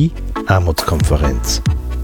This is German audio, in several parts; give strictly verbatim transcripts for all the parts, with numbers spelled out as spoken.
Die Armutskonferenz.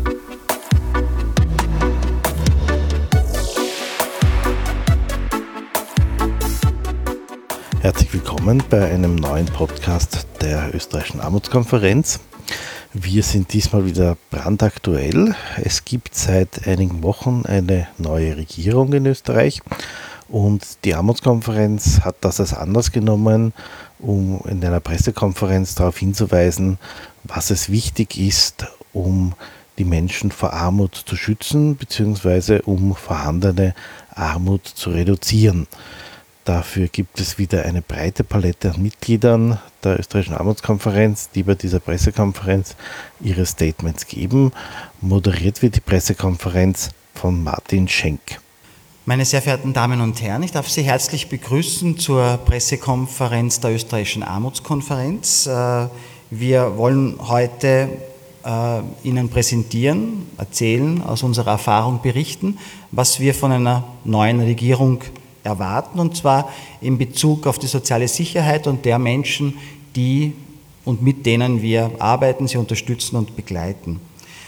Herzlich willkommen bei einem neuen Podcast der Österreichischen Armutskonferenz. Wir sind diesmal wieder brandaktuell. Es gibt seit einigen Wochen eine neue Regierung in Österreich und die Armutskonferenz hat das als Anlass genommen, um in einer Pressekonferenz darauf hinzuweisen, was es wichtig ist, um die Menschen vor Armut zu schützen bzw. um vorhandene Armut zu reduzieren. Dafür gibt es wieder eine breite Palette an Mitgliedern der Österreichischen Armutskonferenz, die bei dieser Pressekonferenz ihre Statements geben. Moderiert wird die Pressekonferenz von Martin Schenk. Meine sehr verehrten Damen und Herren, ich darf Sie herzlich begrüßen zur Pressekonferenz der Österreichischen Armutskonferenz. Wir wollen heute Ihnen präsentieren, erzählen, aus unserer Erfahrung berichten, was wir von einer neuen Regierung erwarten, und zwar in Bezug auf die soziale Sicherheit und der Menschen, die und mit denen wir arbeiten, sie unterstützen und begleiten.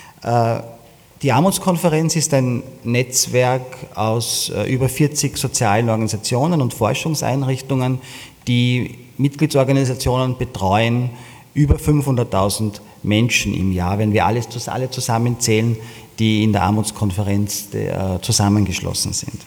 Die Armutskonferenz ist ein Netzwerk aus über vierzig sozialen Organisationen und Forschungseinrichtungen, die Mitgliedsorganisationen betreuen, über fünfhunderttausend Menschen im Jahr, wenn wir alles, alle zusammenzählen, die in der Armutskonferenz zusammengeschlossen sind.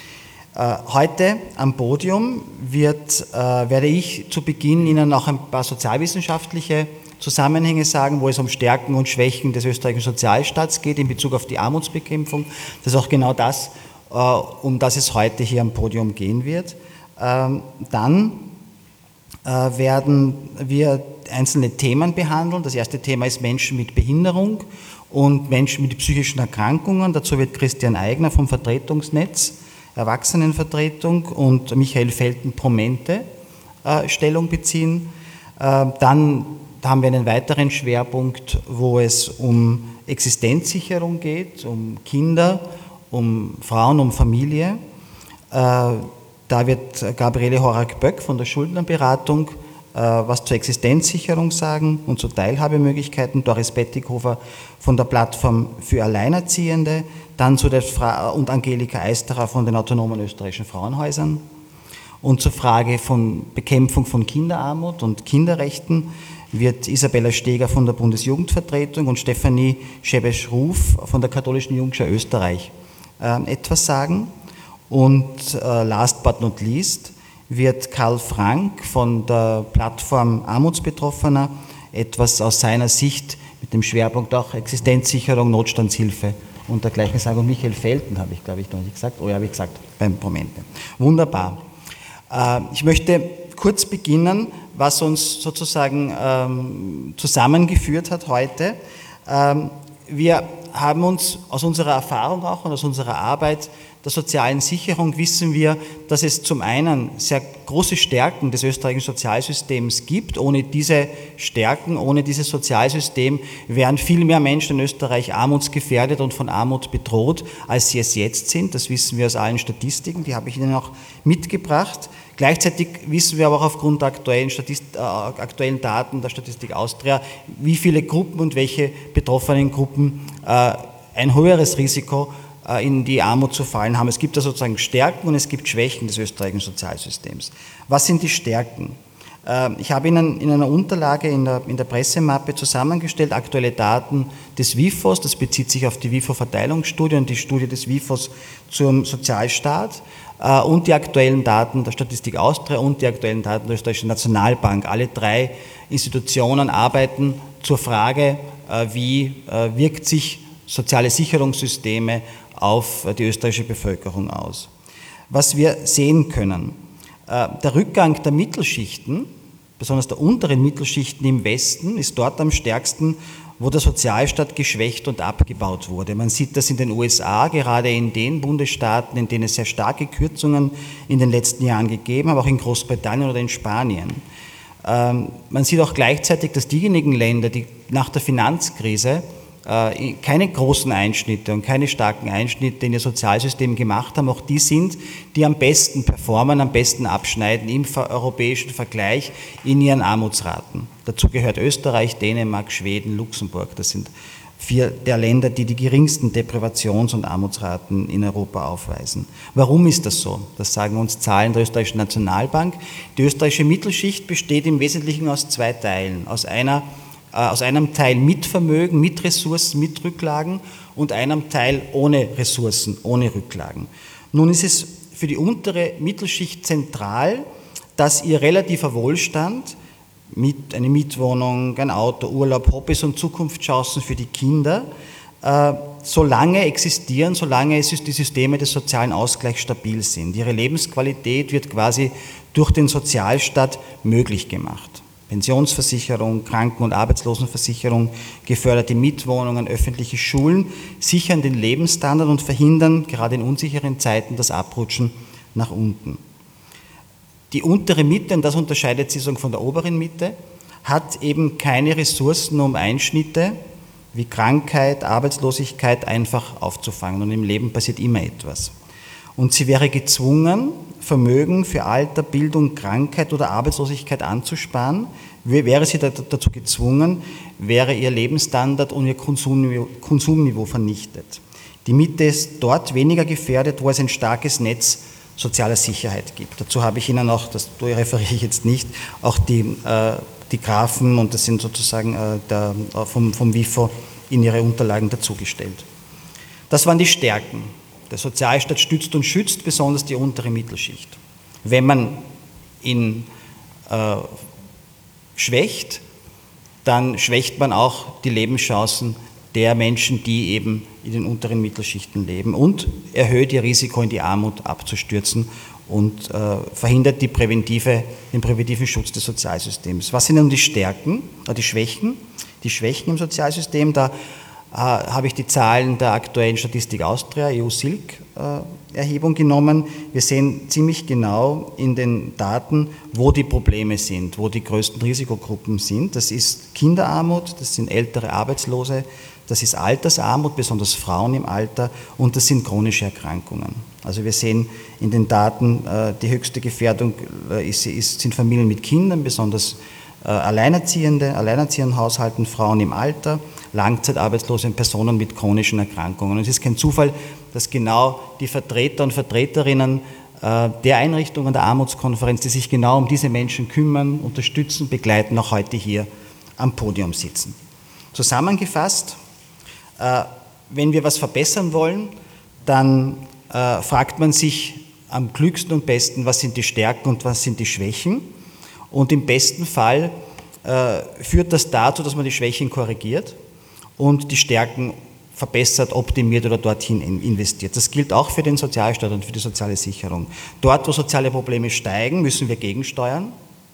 Heute am Podium wird, äh, werde ich zu Beginn Ihnen auch ein paar sozialwissenschaftliche Zusammenhänge sagen, wo es um Stärken und Schwächen des österreichischen Sozialstaats geht in Bezug auf die Armutsbekämpfung. Das ist auch genau das, äh, um das es heute hier am Podium gehen wird. Ähm, dann äh, werden wir einzelne Themen behandeln. Das erste Thema ist Menschen mit Behinderung und Menschen mit psychischen Erkrankungen. Dazu wird Christian Eigner vom Vertretungsnetz Erwachsenenvertretung und Michael Felten-Promente äh, Stellung beziehen. Äh, dann haben wir einen weiteren Schwerpunkt, wo es um Existenzsicherung geht, um Kinder, um Frauen, um Familie. Äh, da wird Gabriele Horak-Böck von der Schuldnerberatung äh, was zur Existenzsicherung sagen und zu Teilhabemöglichkeiten, Doris Bettighofer von der Plattform für Alleinerziehende, dann zu der Fra- und Angelika Eisterer von den autonomen österreichischen Frauenhäusern. Und zur Frage von Bekämpfung von Kinderarmut und Kinderrechten wird Isabella Steger von der Bundesjugendvertretung und Stefanie Schebesch-Ruf von der Katholischen Jungschau Österreich äh, etwas sagen. Und äh, last but not least wird Karl Frank von der Plattform Armutsbetroffener etwas aus seiner Sicht mit dem Schwerpunkt auch Existenzsicherung, Notstandshilfe und dergleichen sagen. Und Michael Felten habe ich, glaube ich, noch nicht gesagt. Oh ja, habe ich gesagt, beim Promente. Wunderbar. Äh, ich möchte kurz beginnen, was uns sozusagen ähm, zusammengeführt hat heute. Ähm, wir haben uns aus unserer Erfahrung auch und aus unserer Arbeit der sozialen Sicherung wissen wir, dass es zum einen sehr große Stärken des österreichischen Sozialsystems gibt. Ohne diese Stärken, ohne dieses Sozialsystem wären viel mehr Menschen in Österreich armutsgefährdet und von Armut bedroht, als sie es jetzt sind. Das wissen wir aus allen Statistiken, die habe ich Ihnen auch mitgebracht. Gleichzeitig wissen wir aber auch aufgrund der aktuellen, Statist, äh, aktuellen Daten der Statistik Austria, wie viele Gruppen und welche betroffenen Gruppen äh, ein höheres Risiko äh, in die Armut zu fallen haben. Es gibt da sozusagen Stärken und es gibt Schwächen des österreichischen Sozialsystems. Was sind die Stärken? Äh, ich habe Ihnen in einer Unterlage in der, in der Pressemappe zusammengestellt aktuelle Daten des W I F Os, das bezieht sich auf die W I F O-Verteilungsstudie und die Studie des W I F Os zum Sozialstaat. Und die aktuellen Daten der Statistik Austria und die aktuellen Daten der Österreichischen Nationalbank. Alle drei Institutionen arbeiten zur Frage, wie wirkt sich soziale Sicherungssysteme auf die österreichische Bevölkerung aus. Was wir sehen können, der Rückgang der Mittelschichten, besonders der unteren Mittelschichten im Westen, ist dort am stärksten, wo der Sozialstaat geschwächt und abgebaut wurde. Man sieht das in den U S A, gerade in den Bundesstaaten, in denen es sehr starke Kürzungen in den letzten Jahren gegeben hat, aber auch in Großbritannien oder in Spanien. Ähm, man sieht auch gleichzeitig, dass diejenigen Länder, die nach der Finanzkrise keine großen Einschnitte und keine starken Einschnitte in ihr Sozialsystem gemacht haben, auch die sind, die am besten performen, am besten abschneiden im europäischen Vergleich in ihren Armutsraten. Dazu gehört Österreich, Dänemark, Schweden, Luxemburg. Das sind vier der Länder, die die geringsten Deprivations- und Armutsraten in Europa aufweisen. Warum ist das so? Das sagen uns Zahlen der Österreichischen Nationalbank. Die österreichische Mittelschicht besteht im Wesentlichen aus zwei Teilen. Aus einer aus einem Teil mit Vermögen, mit Ressourcen, mit Rücklagen und einem Teil ohne Ressourcen, ohne Rücklagen. Nun ist es für die untere Mittelschicht zentral, dass ihr relativer Wohlstand, mit eine Mietwohnung, ein Auto, Urlaub, Hobbys und Zukunftschancen für die Kinder, äh, solange existieren, solange die Systeme des sozialen Ausgleichs stabil sind. Ihre Lebensqualität wird quasi durch den Sozialstaat möglich gemacht. Pensionsversicherung, Kranken- und Arbeitslosenversicherung, geförderte Mietwohnungen, öffentliche Schulen sichern den Lebensstandard und verhindern gerade in unsicheren Zeiten das Abrutschen nach unten. Die untere Mitte, und das unterscheidet sie von der oberen Mitte, hat eben keine Ressourcen, um Einschnitte wie Krankheit, Arbeitslosigkeit einfach aufzufangen. Und im Leben passiert immer etwas. Und sie wäre gezwungen, Vermögen für Alter, Bildung, Krankheit oder Arbeitslosigkeit anzusparen. Wäre sie dazu gezwungen, wäre ihr Lebensstandard und ihr Konsumniveau, Konsumniveau vernichtet. Die Mitte ist dort weniger gefährdet, wo es ein starkes Netz sozialer Sicherheit gibt. Dazu habe ich Ihnen auch, das referiere ich jetzt nicht, auch die, äh, die Graphen, und das sind sozusagen äh, der, vom, vom W I F O, in Ihre Unterlagen dazugestellt. Das waren die Stärken. Der Sozialstaat stützt und schützt besonders die untere Mittelschicht. Wenn man ihn äh, schwächt, dann schwächt man auch die Lebenschancen der Menschen, die eben in den unteren Mittelschichten leben, und erhöht ihr Risiko, in die Armut abzustürzen und äh, verhindert die präventive, den präventiven Schutz des Sozialsystems. Was sind nun die Stärken, äh, die Schwächen? Die Schwächen im Sozialsystem, da habe ich die Zahlen der aktuellen Statistik Austria, E U-Silk-Erhebung genommen. Wir sehen ziemlich genau in den Daten, wo die Probleme sind, wo die größten Risikogruppen sind. Das ist Kinderarmut, das sind ältere Arbeitslose, das ist Altersarmut, besonders Frauen im Alter, und das sind chronische Erkrankungen. Also wir sehen in den Daten, die höchste Gefährdung ist, ist, sind Familien mit Kindern, besonders Alleinerziehende, alleinerziehenden Haushalten, Frauen im Alter, Langzeitarbeitslose und Personen mit chronischen Erkrankungen. Und es ist kein Zufall, dass genau die Vertreter und Vertreterinnen äh, der Einrichtungen der Armutskonferenz, die sich genau um diese Menschen kümmern, unterstützen, begleiten, auch heute hier am Podium sitzen. Zusammengefasst, äh, wenn wir was verbessern wollen, dann äh, fragt man sich am klügsten und besten, was sind die Stärken und was sind die Schwächen. Und im besten Fall äh, führt das dazu, dass man die Schwächen korrigiert und die Stärken verbessert, optimiert oder dorthin investiert. Das gilt auch für den Sozialstaat und für die soziale Sicherung. Dort, wo soziale Probleme steigen, müssen wir gegensteuern.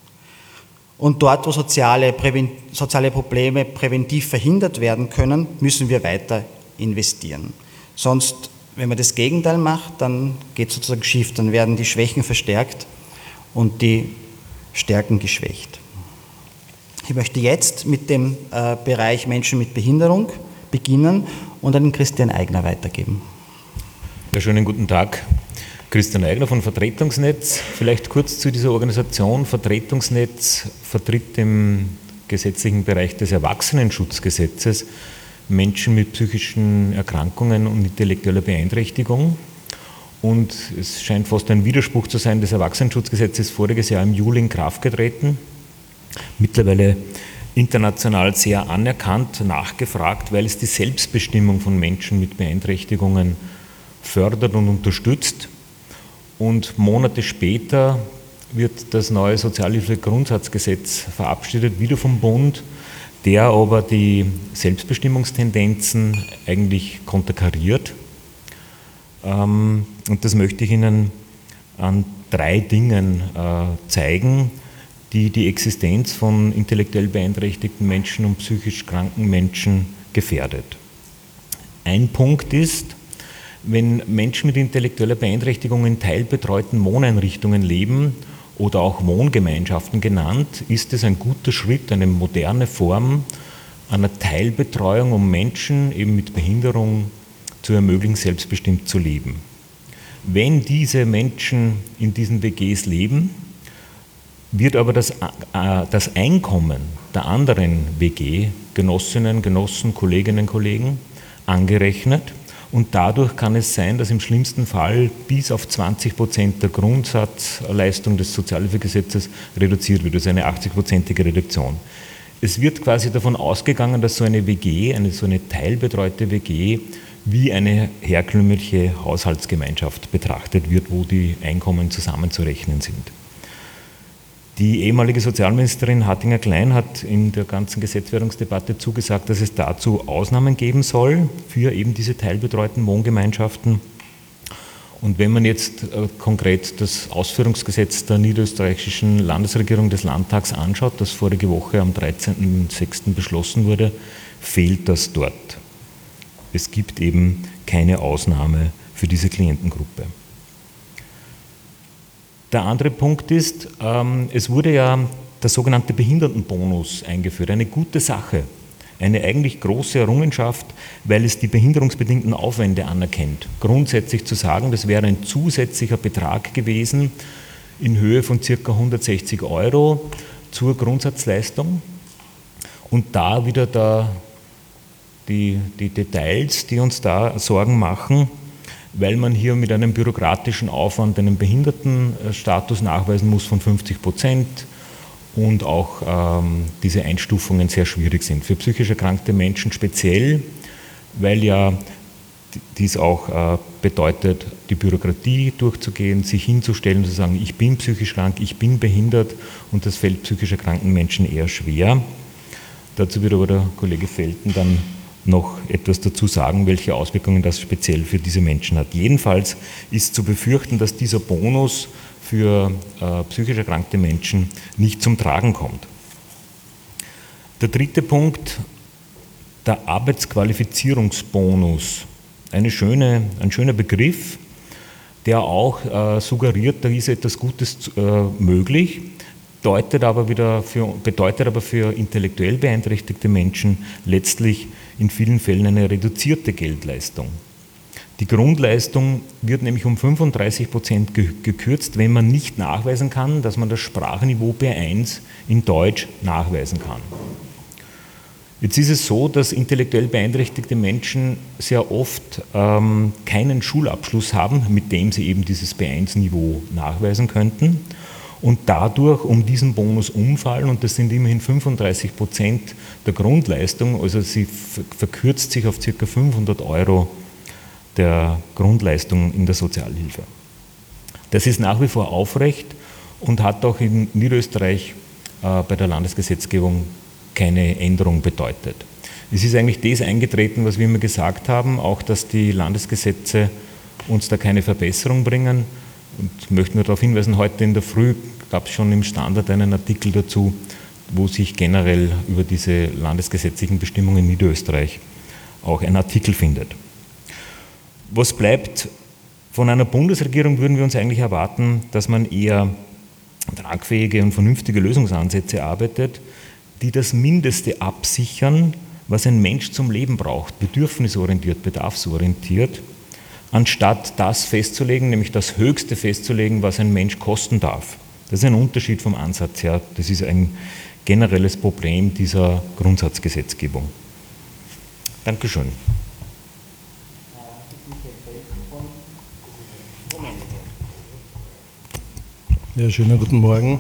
Und dort, wo soziale, Präven- soziale Probleme präventiv verhindert werden können, müssen wir weiter investieren. Sonst, wenn man das Gegenteil macht, dann geht es sozusagen schief, dann werden die Schwächen verstärkt und die Stärken geschwächt. Ich möchte jetzt mit dem äh, Bereich Menschen mit Behinderung beginnen und an den Christian Eigner weitergeben. Ja, schönen guten Tag. Christian Eigner von Vertretungsnetz. Vielleicht kurz zu dieser Organisation. Vertretungsnetz vertritt im gesetzlichen Bereich des Erwachsenenschutzgesetzes Menschen mit psychischen Erkrankungen und intellektueller Beeinträchtigung. Und es scheint fast ein Widerspruch zu sein, das Erwachsenenschutzgesetz ist voriges Jahr im Juli in Kraft getreten. Mittlerweile international sehr anerkannt, nachgefragt, weil es die Selbstbestimmung von Menschen mit Beeinträchtigungen fördert und unterstützt. Und Monate später wird das neue Sozialhilfegrundsatzgesetz verabschiedet, wieder vom Bund, der aber die Selbstbestimmungstendenzen eigentlich konterkariert. Und das möchte ich Ihnen an drei Dingen zeigen, die die Existenz von intellektuell beeinträchtigten Menschen und psychisch kranken Menschen gefährdet. Ein Punkt ist, wenn Menschen mit intellektueller Beeinträchtigung in teilbetreuten Wohneinrichtungen leben oder auch Wohngemeinschaften genannt, ist es ein guter Schritt, eine moderne Form einer Teilbetreuung, um Menschen eben mit Behinderung zu ermöglichen, selbstbestimmt zu leben. Wenn diese Menschen in diesen W Gs leben, wird aber das, äh, das Einkommen der anderen W G-Genossinnen, Genossen, Kolleginnen, Kollegen angerechnet und dadurch kann es sein, dass im schlimmsten Fall bis auf zwanzig Prozent der Grundsatzleistung des Sozialhilfegesetzes reduziert wird, also eine achtzig-prozentige Reduktion. Es wird quasi davon ausgegangen, dass so eine W G, eine so eine teilbetreute W G, wie eine herkömmliche Haushaltsgemeinschaft betrachtet wird, wo die Einkommen zusammenzurechnen sind. Die ehemalige Sozialministerin Hartinger-Klein hat in der ganzen Gesetzwerdungsdebatte zugesagt, dass es dazu Ausnahmen geben soll für eben diese teilbetreuten Wohngemeinschaften. Und wenn man jetzt äh, konkret das Ausführungsgesetz der niederösterreichischen Landesregierung des Landtags anschaut, das vorige Woche am dreizehnten sechsten beschlossen wurde, fehlt das dort. Es gibt eben keine Ausnahme für diese Klientengruppe. Der andere Punkt ist, ähm, es wurde ja der sogenannte Behindertenbonus eingeführt, eine gute Sache, eine eigentlich große Errungenschaft, weil es die behinderungsbedingten Aufwände anerkennt. Grundsätzlich zu sagen, das wäre ein zusätzlicher Betrag gewesen in Höhe von ca. hundertsechzig Euro zur Grundsatzleistung und da wieder der, die, die Details, die uns da Sorgen machen, weil man hier mit einem bürokratischen Aufwand einen Behindertenstatus nachweisen muss von fünfzig Prozent und auch ähm, diese Einstufungen sehr schwierig sind. Für psychisch erkrankte Menschen speziell, weil ja dies auch äh, bedeutet, die Bürokratie durchzugehen, sich hinzustellen und zu sagen, ich bin psychisch krank, ich bin behindert und das fällt psychisch erkrankten Menschen eher schwer. Dazu wird aber der Kollege Felten dann noch etwas dazu sagen, welche Auswirkungen das speziell für diese Menschen hat. Jedenfalls ist zu befürchten, dass dieser Bonus für äh, psychisch erkrankte Menschen nicht zum Tragen kommt. Der dritte Punkt, der Arbeitsqualifizierungsbonus. Eine schöne, ein schöner Begriff, der auch äh, suggeriert, da ist etwas Gutes äh, möglich. Bedeutet aber, wieder für, bedeutet aber für intellektuell beeinträchtigte Menschen letztlich in vielen Fällen eine reduzierte Geldleistung. Die Grundleistung wird nämlich um fünfunddreißig Prozent gekürzt, wenn man nicht nachweisen kann, dass man das Sprachniveau B eins in Deutsch nachweisen kann. Jetzt ist es so, dass intellektuell beeinträchtigte Menschen sehr oft ähm, keinen Schulabschluss haben, mit dem sie eben dieses B eins Niveau nachweisen könnten. Und dadurch um diesen Bonus umfallen, und das sind immerhin fünfunddreißig Prozent der Grundleistung, also sie verkürzt sich auf ca. fünfhundert Euro der Grundleistung in der Sozialhilfe. Das ist nach wie vor aufrecht und hat auch in Niederösterreich äh, bei der Landesgesetzgebung keine Änderung bedeutet. Es ist eigentlich das eingetreten, was wir immer gesagt haben, auch dass die Landesgesetze uns da keine Verbesserung bringen. Und möchte nur darauf hinweisen, heute in der Früh gab es schon im Standard einen Artikel dazu, wo sich generell über diese landesgesetzlichen Bestimmungen in Niederösterreich auch ein Artikel findet. Was bleibt? Von einer Bundesregierung würden wir uns eigentlich erwarten, dass man eher tragfähige und vernünftige Lösungsansätze arbeitet, die das Mindeste absichern, was ein Mensch zum Leben braucht, bedürfnisorientiert, bedarfsorientiert, anstatt das festzulegen, nämlich das Höchste festzulegen, was ein Mensch kosten darf. Das ist ein Unterschied vom Ansatz her. Das ist ein generelles Problem dieser Grundsatzgesetzgebung. Dankeschön. Ja, schönen guten Morgen.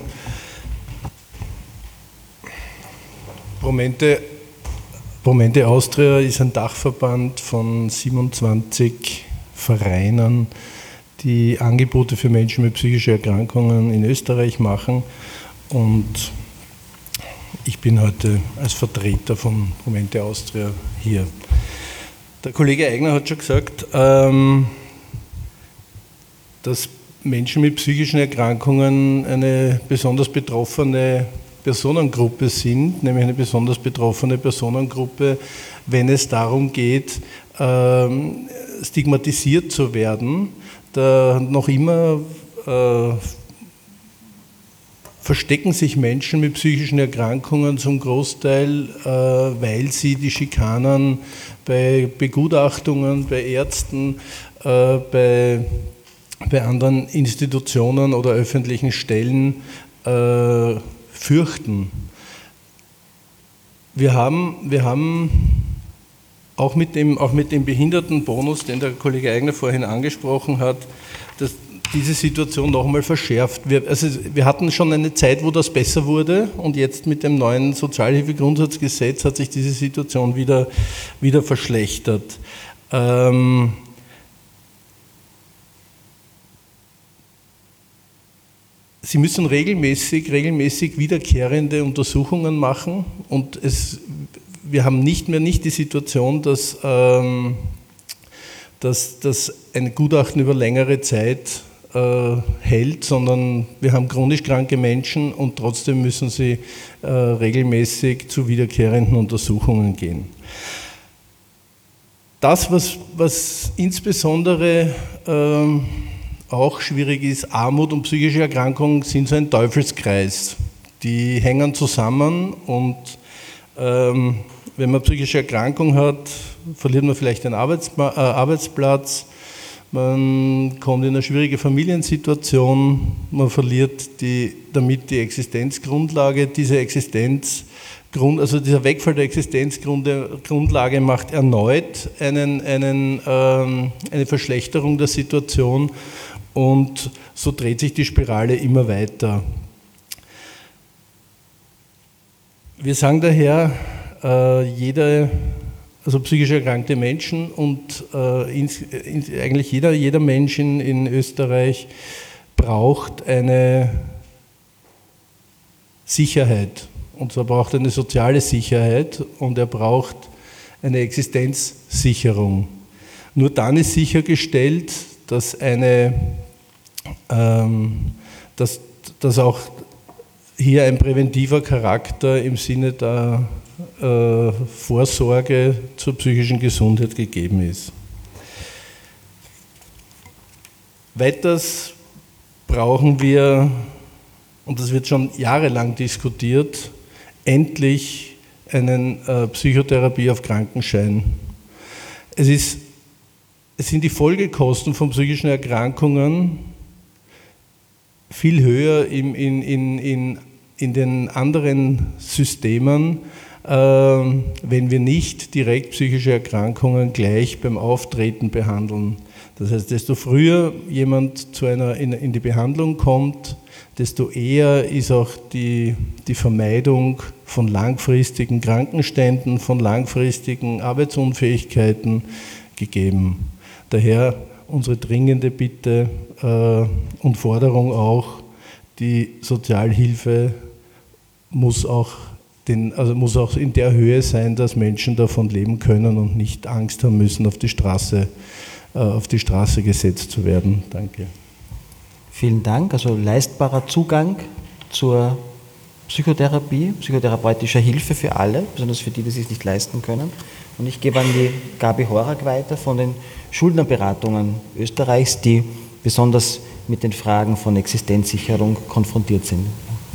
Promente, Promente Austria ist ein Dachverband von siebenundzwanzig Vereinen, die Angebote für Menschen mit psychischen Erkrankungen in Österreich machen. Und ich bin heute als Vertreter von Promente Austria hier. Der Kollege Eigner hat schon gesagt, ähm, dass Menschen mit psychischen Erkrankungen eine besonders betroffene Personengruppe sind, nämlich eine besonders betroffene Personengruppe, wenn es darum geht, ähm, stigmatisiert zu werden, da noch immer äh, verstecken sich Menschen mit psychischen Erkrankungen zum Großteil, äh, weil sie die Schikanen bei Begutachtungen, bei Ärzten, äh, bei, bei anderen Institutionen oder öffentlichen Stellen äh, fürchten. Wir haben, wir haben auch mit dem, auch mit dem Behindertenbonus, den der Kollege Eigner vorhin angesprochen hat, dass diese Situation noch einmal verschärft. Wir, also wir hatten schon eine Zeit, wo das besser wurde, und jetzt mit dem neuen Sozialhilfegrundsatzgesetz hat sich diese Situation wieder, wieder verschlechtert. Ähm, Sie müssen regelmäßig, regelmäßig wiederkehrende Untersuchungen machen, und es, wir haben nicht mehr nicht die Situation, dass, ähm, dass, dass ein Gutachten über längere Zeit äh, hält, sondern wir haben chronisch kranke Menschen und trotzdem müssen sie äh, regelmäßig zu wiederkehrenden Untersuchungen gehen. Das, was, was insbesondere ähm, auch schwierig ist, Armut und psychische Erkrankungen sind so ein Teufelskreis. Die hängen zusammen, und ähm, wenn man psychische Erkrankung hat, verliert man vielleicht einen Arbeitsma- äh, Arbeitsplatz, man kommt in eine schwierige Familiensituation, man verliert die, damit die Existenzgrundlage. Diese Existenzgrund, also dieser Wegfall der Existenzgrundlage macht erneut einen, einen, ähm, eine Verschlechterung der Situation. Und so dreht sich die Spirale immer weiter. Wir sagen daher, äh, jede, also psychisch erkrankte Menschen und äh, ins, in, eigentlich jeder, jeder Mensch in, in Österreich braucht eine Sicherheit. Und zwar braucht er eine soziale Sicherheit, und er braucht eine Existenzsicherung. Nur dann ist sichergestellt, dass eine Dass, dass auch hier ein präventiver Charakter im Sinne der äh, Vorsorge zur psychischen Gesundheit gegeben ist. Weiters brauchen wir, und das wird schon jahrelang diskutiert, endlich eine äh, Psychotherapie auf Krankenschein. Es ist, es sind die Folgekosten von psychischen Erkrankungen viel höher in, in, in, in den anderen Systemen, äh, wenn wir nicht direkt psychische Erkrankungen gleich beim Auftreten behandeln. Das heißt, desto früher jemand zu einer, in, in die Behandlung kommt, desto eher ist auch die, die Vermeidung von langfristigen Krankenständen, von langfristigen Arbeitsunfähigkeiten gegeben. Daher unsere dringende Bitte äh, und Forderung auch, die Sozialhilfe muss auch, den, also muss auch in der Höhe sein, dass Menschen davon leben können und nicht Angst haben müssen, auf die Straße, äh, auf die Straße gesetzt zu werden. Danke. Vielen Dank. Also leistbarer Zugang zur Psychotherapie, psychotherapeutischer Hilfe für alle, besonders für die, die es sich nicht leisten können. Und ich gebe an die Gabi Horak weiter von den Schuldnerberatungen Österreichs, die besonders mit den Fragen von Existenzsicherung konfrontiert sind.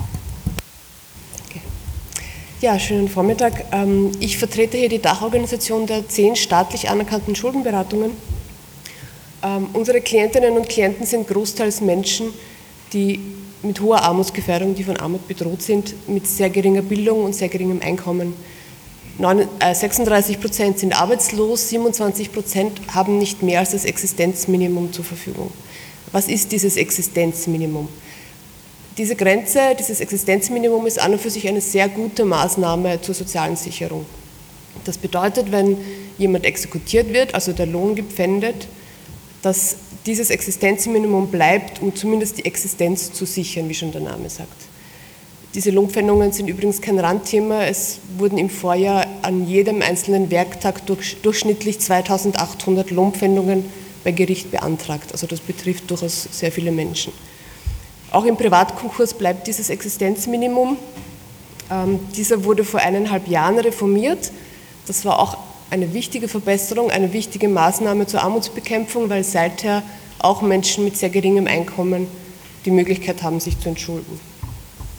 Okay. Ja, schönen Vormittag. Ich vertrete hier die Dachorganisation der zehn staatlich anerkannten Schuldenberatungen. Unsere Klientinnen und Klienten sind großteils Menschen, die mit hoher Armutsgefährdung, die von Armut bedroht sind, mit sehr geringer Bildung und sehr geringem Einkommen. sechsunddreißig Prozent sind arbeitslos, siebenundzwanzig Prozent haben nicht mehr als das Existenzminimum zur Verfügung. Was ist dieses Existenzminimum? Diese Grenze, dieses Existenzminimum ist an und für sich eine sehr gute Maßnahme zur sozialen Sicherung. Das bedeutet, wenn jemand exekutiert wird, also der Lohn gepfändet, dass dieses Existenzminimum bleibt, um zumindest die Existenz zu sichern, wie schon der Name sagt. Diese Lohnpfändungen sind übrigens kein Randthema. Es wurden im Vorjahr an jedem einzelnen Werktag durch, durchschnittlich zweitausendachthundert Lohnpfändungen bei Gericht beantragt. Also das betrifft durchaus sehr viele Menschen. Auch im Privatkonkurs bleibt dieses Existenzminimum. Ähm, dieser wurde vor eineinhalb Jahren reformiert. Das war auch eine wichtige Verbesserung, eine wichtige Maßnahme zur Armutsbekämpfung, weil seither auch Menschen mit sehr geringem Einkommen die Möglichkeit haben, sich zu entschulden.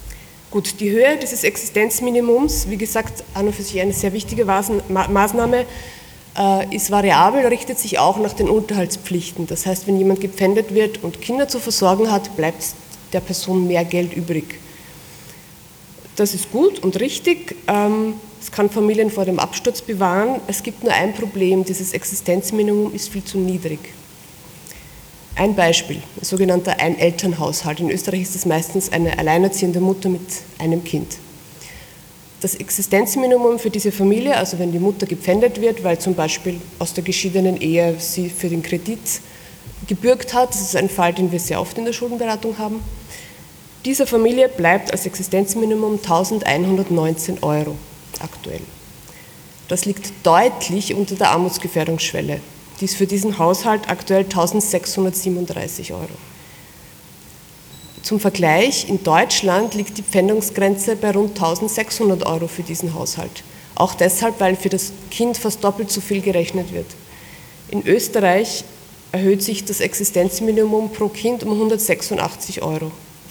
Gut, die Höhe dieses Existenzminimums, wie gesagt, an und für sich eine sehr wichtige Maßnahme, äh, ist variabel, richtet sich auch nach den Unterhaltspflichten. Das heißt, wenn jemand gepfändet wird und Kinder zu versorgen hat, bleibt der Person mehr Geld übrig. Das ist gut und richtig. Ähm, es kann Familien vor dem Absturz bewahren. Es gibt nur ein Problem, dieses Existenzminimum ist viel zu niedrig. Ein Beispiel, ein sogenannter Einelternhaushalt. In Österreich ist es meistens eine alleinerziehende Mutter mit einem Kind. Das Existenzminimum für diese Familie, also wenn die Mutter gepfändet wird, weil zum Beispiel aus der geschiedenen Ehe sie für den Kredit gebürgt hat, das ist ein Fall, den wir sehr oft in der Schuldenberatung haben, dieser Familie bleibt als Existenzminimum eintausendeinhundertneunzehn Euro aktuell. Das liegt deutlich unter der Armutsgefährdungsschwelle. Die ist für diesen Haushalt aktuell eintausendsechshundertsiebenunddreißig Euro. Zum Vergleich, in Deutschland liegt die Pfändungsgrenze bei rund eintausendsechshundert Euro für diesen Haushalt. Auch deshalb, weil für das Kind fast doppelt so viel gerechnet wird. In Österreich erhöht sich das Existenzminimum pro Kind um hundertsechsundachtzig Euro.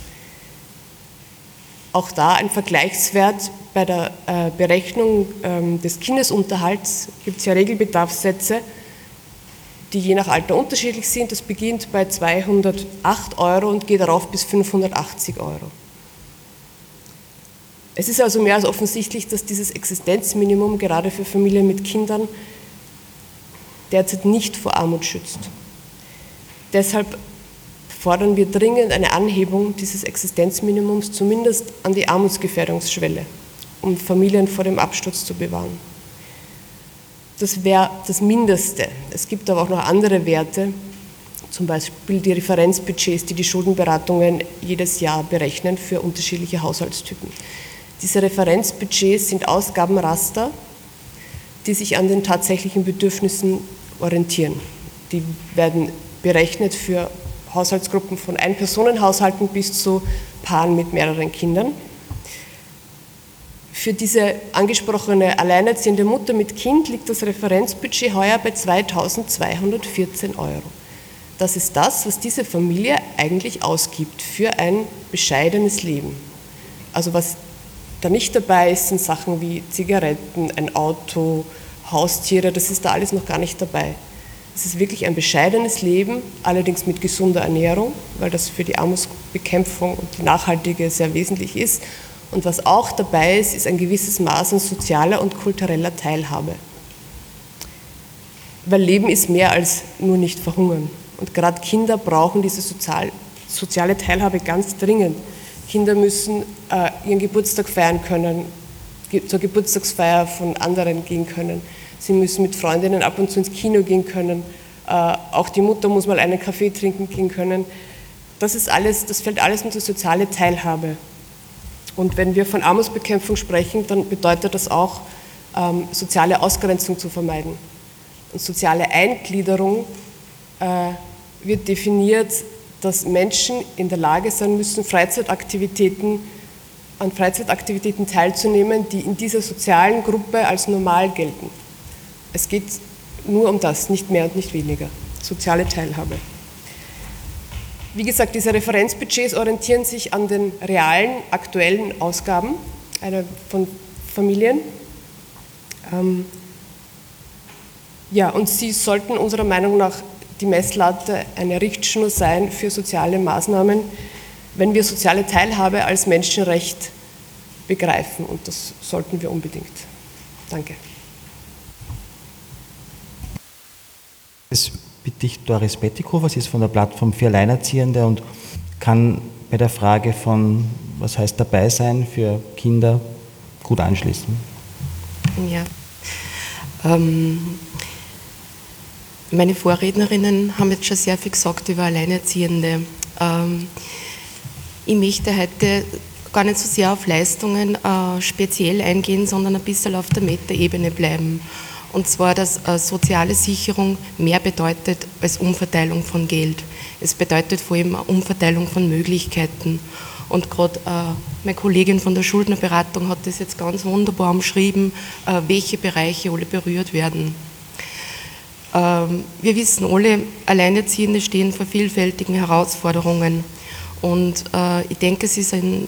Auch da ein Vergleichswert bei der äh, Berechnung ähm, des Kindesunterhalts gibt es ja Regelbedarfssätze, die je nach Alter unterschiedlich sind. Das beginnt bei zweihundertacht Euro und geht darauf bis fünfhundertachtzig Euro. Es ist also mehr als offensichtlich, dass dieses Existenzminimum gerade für Familien mit Kindern derzeit nicht vor Armut schützt. Deshalb fordern wir dringend eine Anhebung dieses Existenzminimums zumindest an die Armutsgefährdungsschwelle, um Familien vor dem Absturz zu bewahren. Das wäre das Mindeste. Es gibt aber auch noch andere Werte, zum Beispiel die Referenzbudgets, die die Schuldenberatungen jedes Jahr berechnen für unterschiedliche Haushaltstypen. Diese Referenzbudgets sind Ausgabenraster, die sich an den tatsächlichen Bedürfnissen orientieren. Die werden berechnet für Haushaltsgruppen von Ein-Personen-Haushalten bis zu Paaren mit mehreren Kindern. Für diese angesprochene alleinerziehende Mutter mit Kind liegt das Referenzbudget heuer bei zweitausendzweihundertvierzehn Euro. Das ist das, was diese Familie eigentlich ausgibt für ein bescheidenes Leben. Also was da nicht dabei ist, sind Sachen wie Zigaretten, ein Auto, Haustiere, das ist da alles noch gar nicht dabei. Es ist wirklich ein bescheidenes Leben, allerdings mit gesunder Ernährung, weil das für die Armutsbekämpfung und die nachhaltige sehr wesentlich ist. Und was auch dabei ist, ist ein gewisses Maß an sozialer und kultureller Teilhabe. Weil Leben ist mehr als nur nicht verhungern. Und gerade Kinder brauchen diese sozial, soziale Teilhabe ganz dringend. Kinder müssen äh, ihren Geburtstag feiern können, ge- zur Geburtstagsfeier von anderen gehen können. Sie müssen mit Freundinnen ab und zu ins Kino gehen können. Äh, auch die Mutter muss mal einen Kaffee trinken gehen können. Das ist alles, das fällt alles unter soziale Teilhabe. Und wenn wir von Armutsbekämpfung sprechen, dann bedeutet das auch, ähm, soziale Ausgrenzung zu vermeiden. Und soziale Eingliederung äh, wird definiert, dass Menschen in der Lage sein müssen, Freizeitaktivitäten, an Freizeitaktivitäten teilzunehmen, die in dieser sozialen Gruppe als normal gelten. Es geht nur um das, nicht mehr und nicht weniger. Soziale Teilhabe. Wie gesagt, diese Referenzbudgets orientieren sich an den realen, aktuellen Ausgaben von Familien. Ähm, ja, und sie sollten unserer Meinung nach die Messlatte, eine Richtschnur sein für soziale Maßnahmen, wenn wir soziale Teilhabe als Menschenrecht begreifen. Und das sollten wir unbedingt. Danke. Das bitte ich Doris Bettikofer, sie ist von der Plattform für Alleinerziehende und kann bei der Frage von, was heißt dabei sein für Kinder, gut anschließen. Ja, ähm, meine Vorrednerinnen haben jetzt schon sehr viel gesagt über Alleinerziehende. Ähm, ich möchte heute gar nicht so sehr auf Leistungen äh, speziell eingehen, sondern ein bisschen auf der Metaebene bleiben. Und zwar, dass äh, soziale Sicherung mehr bedeutet als Umverteilung von Geld. Es bedeutet vor allem Umverteilung von Möglichkeiten. Und gerade äh, meine Kollegin von der Schuldnerberatung hat das jetzt ganz wunderbar umschrieben, äh, welche Bereiche alle berührt werden. Ähm, wir wissen alle, Alleinerziehende stehen vor vielfältigen Herausforderungen. Und äh, ich denke, es ist ein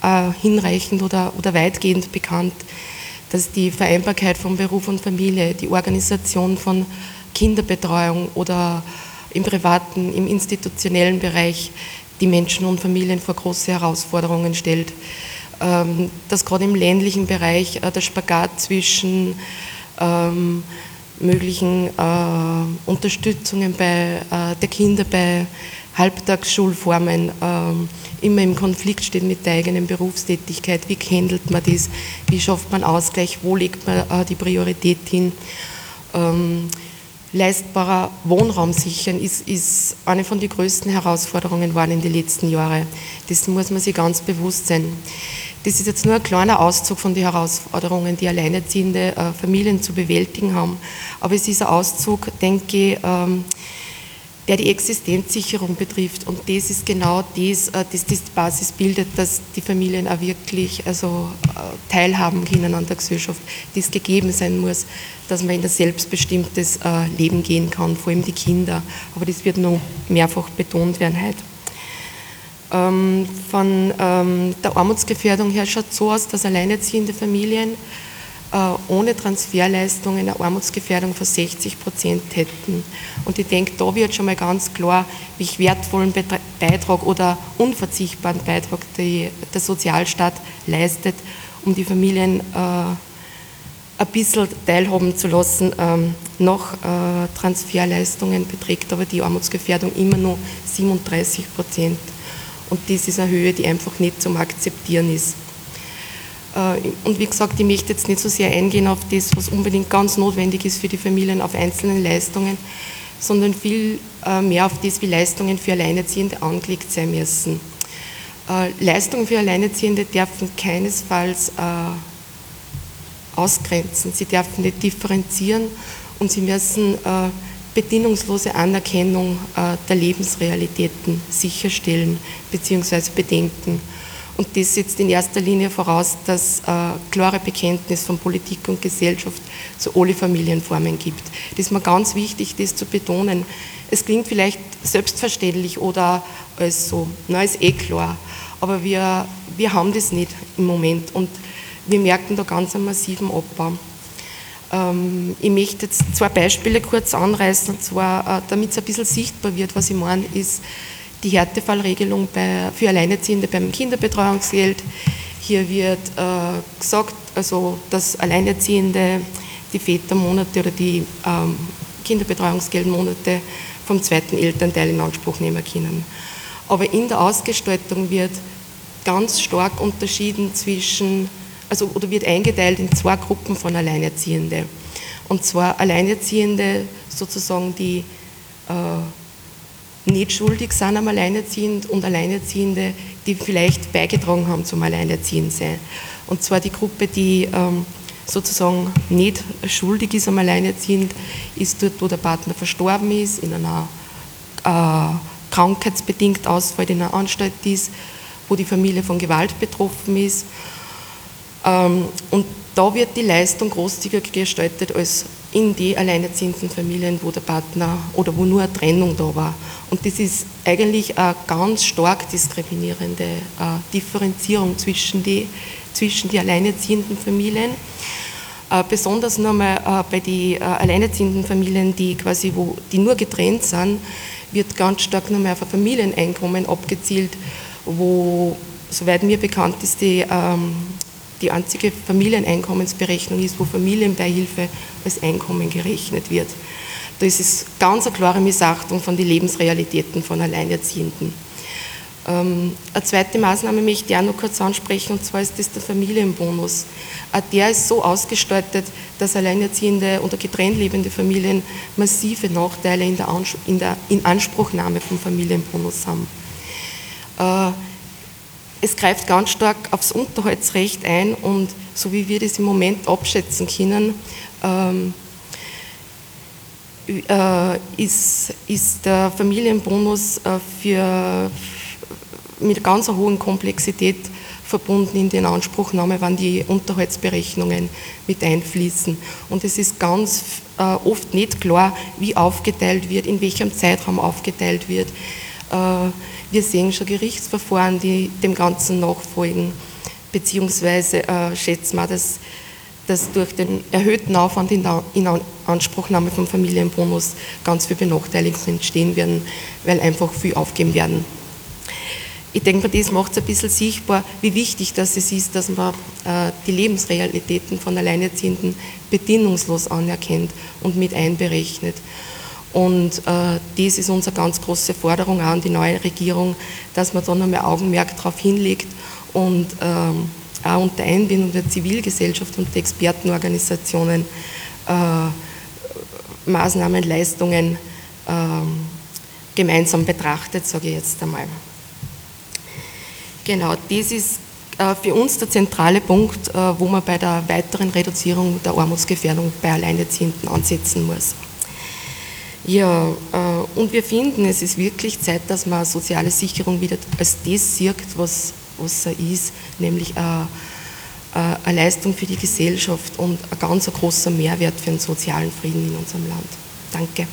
äh, hinreichend oder, oder weitgehend bekannt, dass die Vereinbarkeit von Beruf und Familie, die Organisation von Kinderbetreuung oder im privaten, im institutionellen Bereich die Menschen und Familien vor große Herausforderungen stellt. Ähm, dass gerade im ländlichen Bereich äh, der Spagat zwischen ähm, möglichen äh, Unterstützungen bei, äh, der Kinder bei Halbtagsschulformen äh, immer im Konflikt steht mit der eigenen Berufstätigkeit. Wie handelt man das? Wie schafft man Ausgleich? Wo legt man äh, die Priorität hin? Ähm, leistbarer Wohnraum sichern ist, ist eine von den größten Herausforderungen waren in den letzten Jahren. Das muss man sich ganz bewusst sein. Das ist jetzt nur ein kleiner Auszug von den Herausforderungen, die alleinerziehende äh, Familien zu bewältigen haben. Aber es ist ein Auszug, denke ich, ähm, der die Existenzsicherung betrifft. Und das ist genau das, äh, das die Basis bildet, dass die Familien auch wirklich also, äh, teilhaben können an der Gesellschaft, das gegeben sein muss, dass man in ein selbstbestimmtes äh, Leben gehen kann, vor allem die Kinder. Aber das wird noch mehrfach betont werden heute. Ähm, von ähm, der Armutsgefährdung her schaut es so aus, dass alleinerziehende Familien äh, ohne Transferleistungen eine Armutsgefährdung von sechzig Prozent hätten. Und ich denke, da wird schon mal ganz klar, welch wertvollen Betra- Beitrag oder unverzichtbaren Beitrag die, der Sozialstaat leistet, um die Familien äh, ein bisschen teilhaben zu lassen. Ähm, noch äh, Transferleistungen beträgt aber die Armutsgefährdung immer nur siebenunddreißig Prozent. Und das ist eine Höhe, die einfach nicht zum Akzeptieren ist. Und wie gesagt, ich möchte jetzt nicht so sehr eingehen auf das, was unbedingt ganz notwendig ist für die Familien, auf einzelne Leistungen, sondern viel mehr auf das, wie Leistungen für Alleinerziehende angelegt sein müssen. Leistungen für Alleinerziehende dürfen keinesfalls ausgrenzen, sie dürfen nicht differenzieren und sie müssen bedingungslose Anerkennung äh, der Lebensrealitäten sicherstellen bzw. bedenken. Und das setzt in erster Linie voraus, dass es äh, klare Bekenntnis von Politik und Gesellschaft zu allen Familienformen gibt. Das ist mir ganz wichtig, das zu betonen. Es klingt vielleicht selbstverständlich oder als so, na, ist eh klar, aber wir, wir haben das nicht im Moment und wir merken da ganz einen massiven Abbau. Ich möchte jetzt zwei Beispiele kurz anreißen, und zwar, damit es ein bisschen sichtbar wird, was ich meine, ist die Härtefallregelung bei, für Alleinerziehende beim Kinderbetreuungsgeld. Hier wird äh, gesagt, also, dass Alleinerziehende die Vätermonate oder die ähm, Kinderbetreuungsgeldmonate vom zweiten Elternteil in Anspruch nehmen können. Aber in der Ausgestaltung wird ganz stark unterschieden zwischen Also, oder wird eingeteilt in zwei Gruppen von Alleinerziehende. Und zwar Alleinerziehende sozusagen, die äh, nicht schuldig sind am Alleinerziehend und Alleinerziehende, die vielleicht beigetragen haben zum Alleinerziehendsein. Und zwar die Gruppe, die ähm, sozusagen nicht schuldig ist am Alleinerziehend, ist dort, wo der Partner verstorben ist, in einer äh, krankheitsbedingt ausfällt, in einer Anstalt ist, wo die Familie von Gewalt betroffen ist. Und da wird die Leistung großzügiger gestaltet als in die alleinerziehenden Familien, wo der Partner oder wo nur eine Trennung da war. Und das ist eigentlich eine ganz stark diskriminierende äh, Differenzierung zwischen die, zwischen die alleinerziehenden Familien. Äh, besonders nochmal äh, bei den äh, alleinerziehenden Familien, die quasi wo, die nur getrennt sind, wird ganz stark nochmal auf ein Familieneinkommen abgezielt, wo, soweit mir bekannt ist, die ähm, die einzige Familieneinkommensberechnung ist, wo Familienbeihilfe als Einkommen gerechnet wird. Da ist es ganz eine klare Missachtung von den Lebensrealitäten von Alleinerziehenden. Ähm, eine zweite Maßnahme möchte ich auch noch kurz ansprechen, und zwar ist das der Familienbonus. Auch der ist so ausgestaltet, dass alleinerziehende oder getrennt lebende Familien massive Nachteile in der, Ans- in der Inanspruchnahme vom Familienbonus haben. Äh, Es greift ganz stark aufs Unterhaltsrecht ein und so wie wir das im Moment abschätzen können, ähm, äh, ist, ist der Familienbonus äh, für, mit ganz einer hohen Komplexität verbunden in die Inanspruchnahme, wann die Unterhaltsberechnungen mit einfließen. Und es ist ganz äh, oft nicht klar, wie aufgeteilt wird, in welchem Zeitraum aufgeteilt wird. Äh, Wir sehen schon Gerichtsverfahren, die dem Ganzen nachfolgen. beziehungsweise äh, schätzen wir, dass, dass durch den erhöhten Aufwand in der Inanspruchnahme vom Familienbonus ganz viele Benachteiligungen entstehen werden, weil einfach viel aufgeben werden. Ich denke, das macht es ein bisschen sichtbar, wie wichtig das ist, dass man äh, die Lebensrealitäten von Alleinerziehenden bedingungslos anerkennt und mit einberechnet. Und äh, das ist unsere ganz große Forderung auch an die neue Regierung, dass man da noch mehr Augenmerk darauf hinlegt und ähm, auch unter Einbindung der Zivilgesellschaft und der Expertenorganisationen äh, Maßnahmen, Leistungen äh, gemeinsam betrachtet, sage ich jetzt einmal. Genau, das ist äh, für uns der zentrale Punkt, äh, wo man bei der weiteren Reduzierung der Armutsgefährdung bei Alleinerziehenden ansetzen muss. Ja, äh, und wir finden, es ist wirklich Zeit, dass man soziale Sicherung wieder als das sieht, was, was er ist, nämlich eine, eine Leistung für die Gesellschaft und ein ganz großer Mehrwert für den sozialen Frieden in unserem Land. Danke.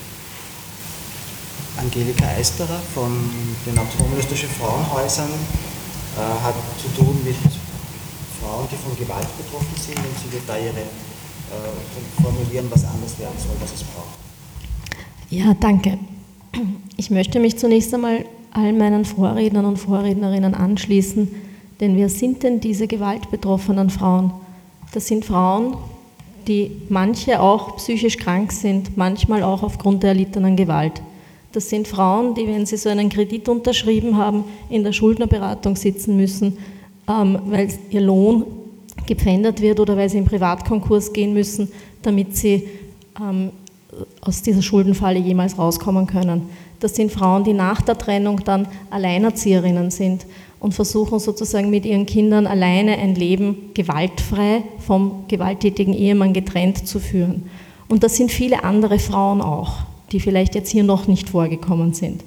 Angelika Eisterer von den Autonomen Österreichischen Frauenhäusern äh, hat zu tun mit Frauen, die von Gewalt betroffen sind, und sie wird da ihre äh, formulieren, was anders werden soll, was es braucht. Ja, danke. Ich möchte mich zunächst einmal all meinen Vorrednern und Vorrednerinnen anschließen, denn wer sind denn diese gewaltbetroffenen Frauen? Das sind Frauen, die manche auch psychisch krank sind, manchmal auch aufgrund der erlittenen Gewalt. Das sind Frauen, die, wenn sie so einen Kredit unterschrieben haben, in der Schuldnerberatung sitzen müssen, ähm, weil ihr Lohn gepfändert wird oder weil sie in Privatkonkurs gehen müssen, damit sie ähm, aus dieser Schuldenfalle jemals rauskommen können. Das sind Frauen, die nach der Trennung dann Alleinerzieherinnen sind und versuchen sozusagen mit ihren Kindern alleine ein Leben gewaltfrei vom gewalttätigen Ehemann getrennt zu führen. Und das sind viele andere Frauen auch, die vielleicht jetzt hier noch nicht vorgekommen sind.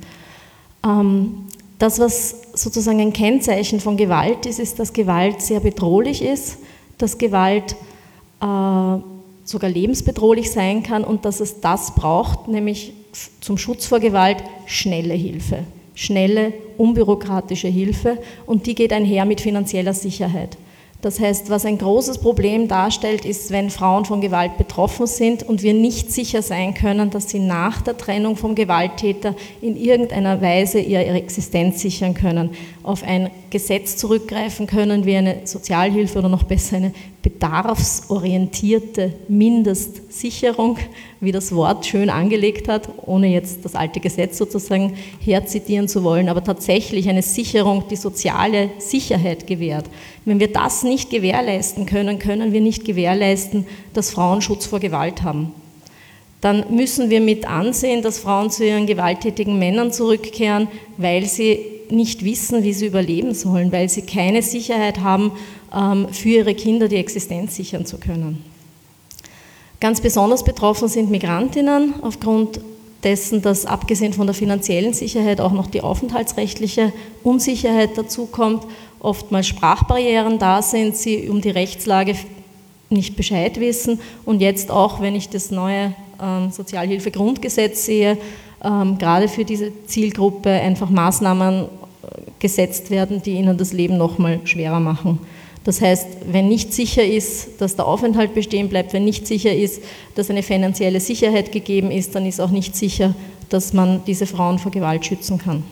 Das, was sozusagen ein Kennzeichen von Gewalt ist, ist, dass Gewalt sehr bedrohlich ist, dass Gewalt äh, sogar lebensbedrohlich sein kann und dass es das braucht, nämlich zum Schutz vor Gewalt schnelle Hilfe, schnelle, unbürokratische Hilfe, und die geht einher mit finanzieller Sicherheit. Das heißt, was ein großes Problem darstellt, ist, wenn Frauen von Gewalt betroffen sind und wir nicht sicher sein können, dass sie nach der Trennung vom Gewalttäter in irgendeiner Weise ihre Existenz sichern können, auf ein Gesetz zurückgreifen können, wie eine Sozialhilfe oder noch besser eine bedarfsorientierte Mindestsicherung, wie das Wort schön angelegt hat, ohne jetzt das alte Gesetz sozusagen herzitieren zu wollen, aber tatsächlich eine Sicherung, die soziale Sicherheit gewährt. Wenn wir das nicht gewährleisten können, können wir nicht gewährleisten, dass Frauen Schutz vor Gewalt haben. Dann müssen wir mit ansehen, dass Frauen zu ihren gewalttätigen Männern zurückkehren, weil sie nicht wissen, wie sie überleben sollen, weil sie keine Sicherheit haben, für ihre Kinder die Existenz sichern zu können. Ganz besonders betroffen sind Migrantinnen aufgrund dessen, dass abgesehen von der finanziellen Sicherheit auch noch die aufenthaltsrechtliche Unsicherheit dazukommt, oftmals Sprachbarrieren da sind, sie um die Rechtslage nicht Bescheid wissen und jetzt auch, wenn ich das neue ähm, Sozialhilfegrundgesetz sehe, ähm, gerade für diese Zielgruppe einfach Maßnahmen gesetzt werden, die ihnen das Leben nochmal schwerer machen. Das heißt, wenn nicht sicher ist, dass der Aufenthalt bestehen bleibt, wenn nicht sicher ist, dass eine finanzielle Sicherheit gegeben ist, dann ist auch nicht sicher, dass man diese Frauen vor Gewalt schützen kann.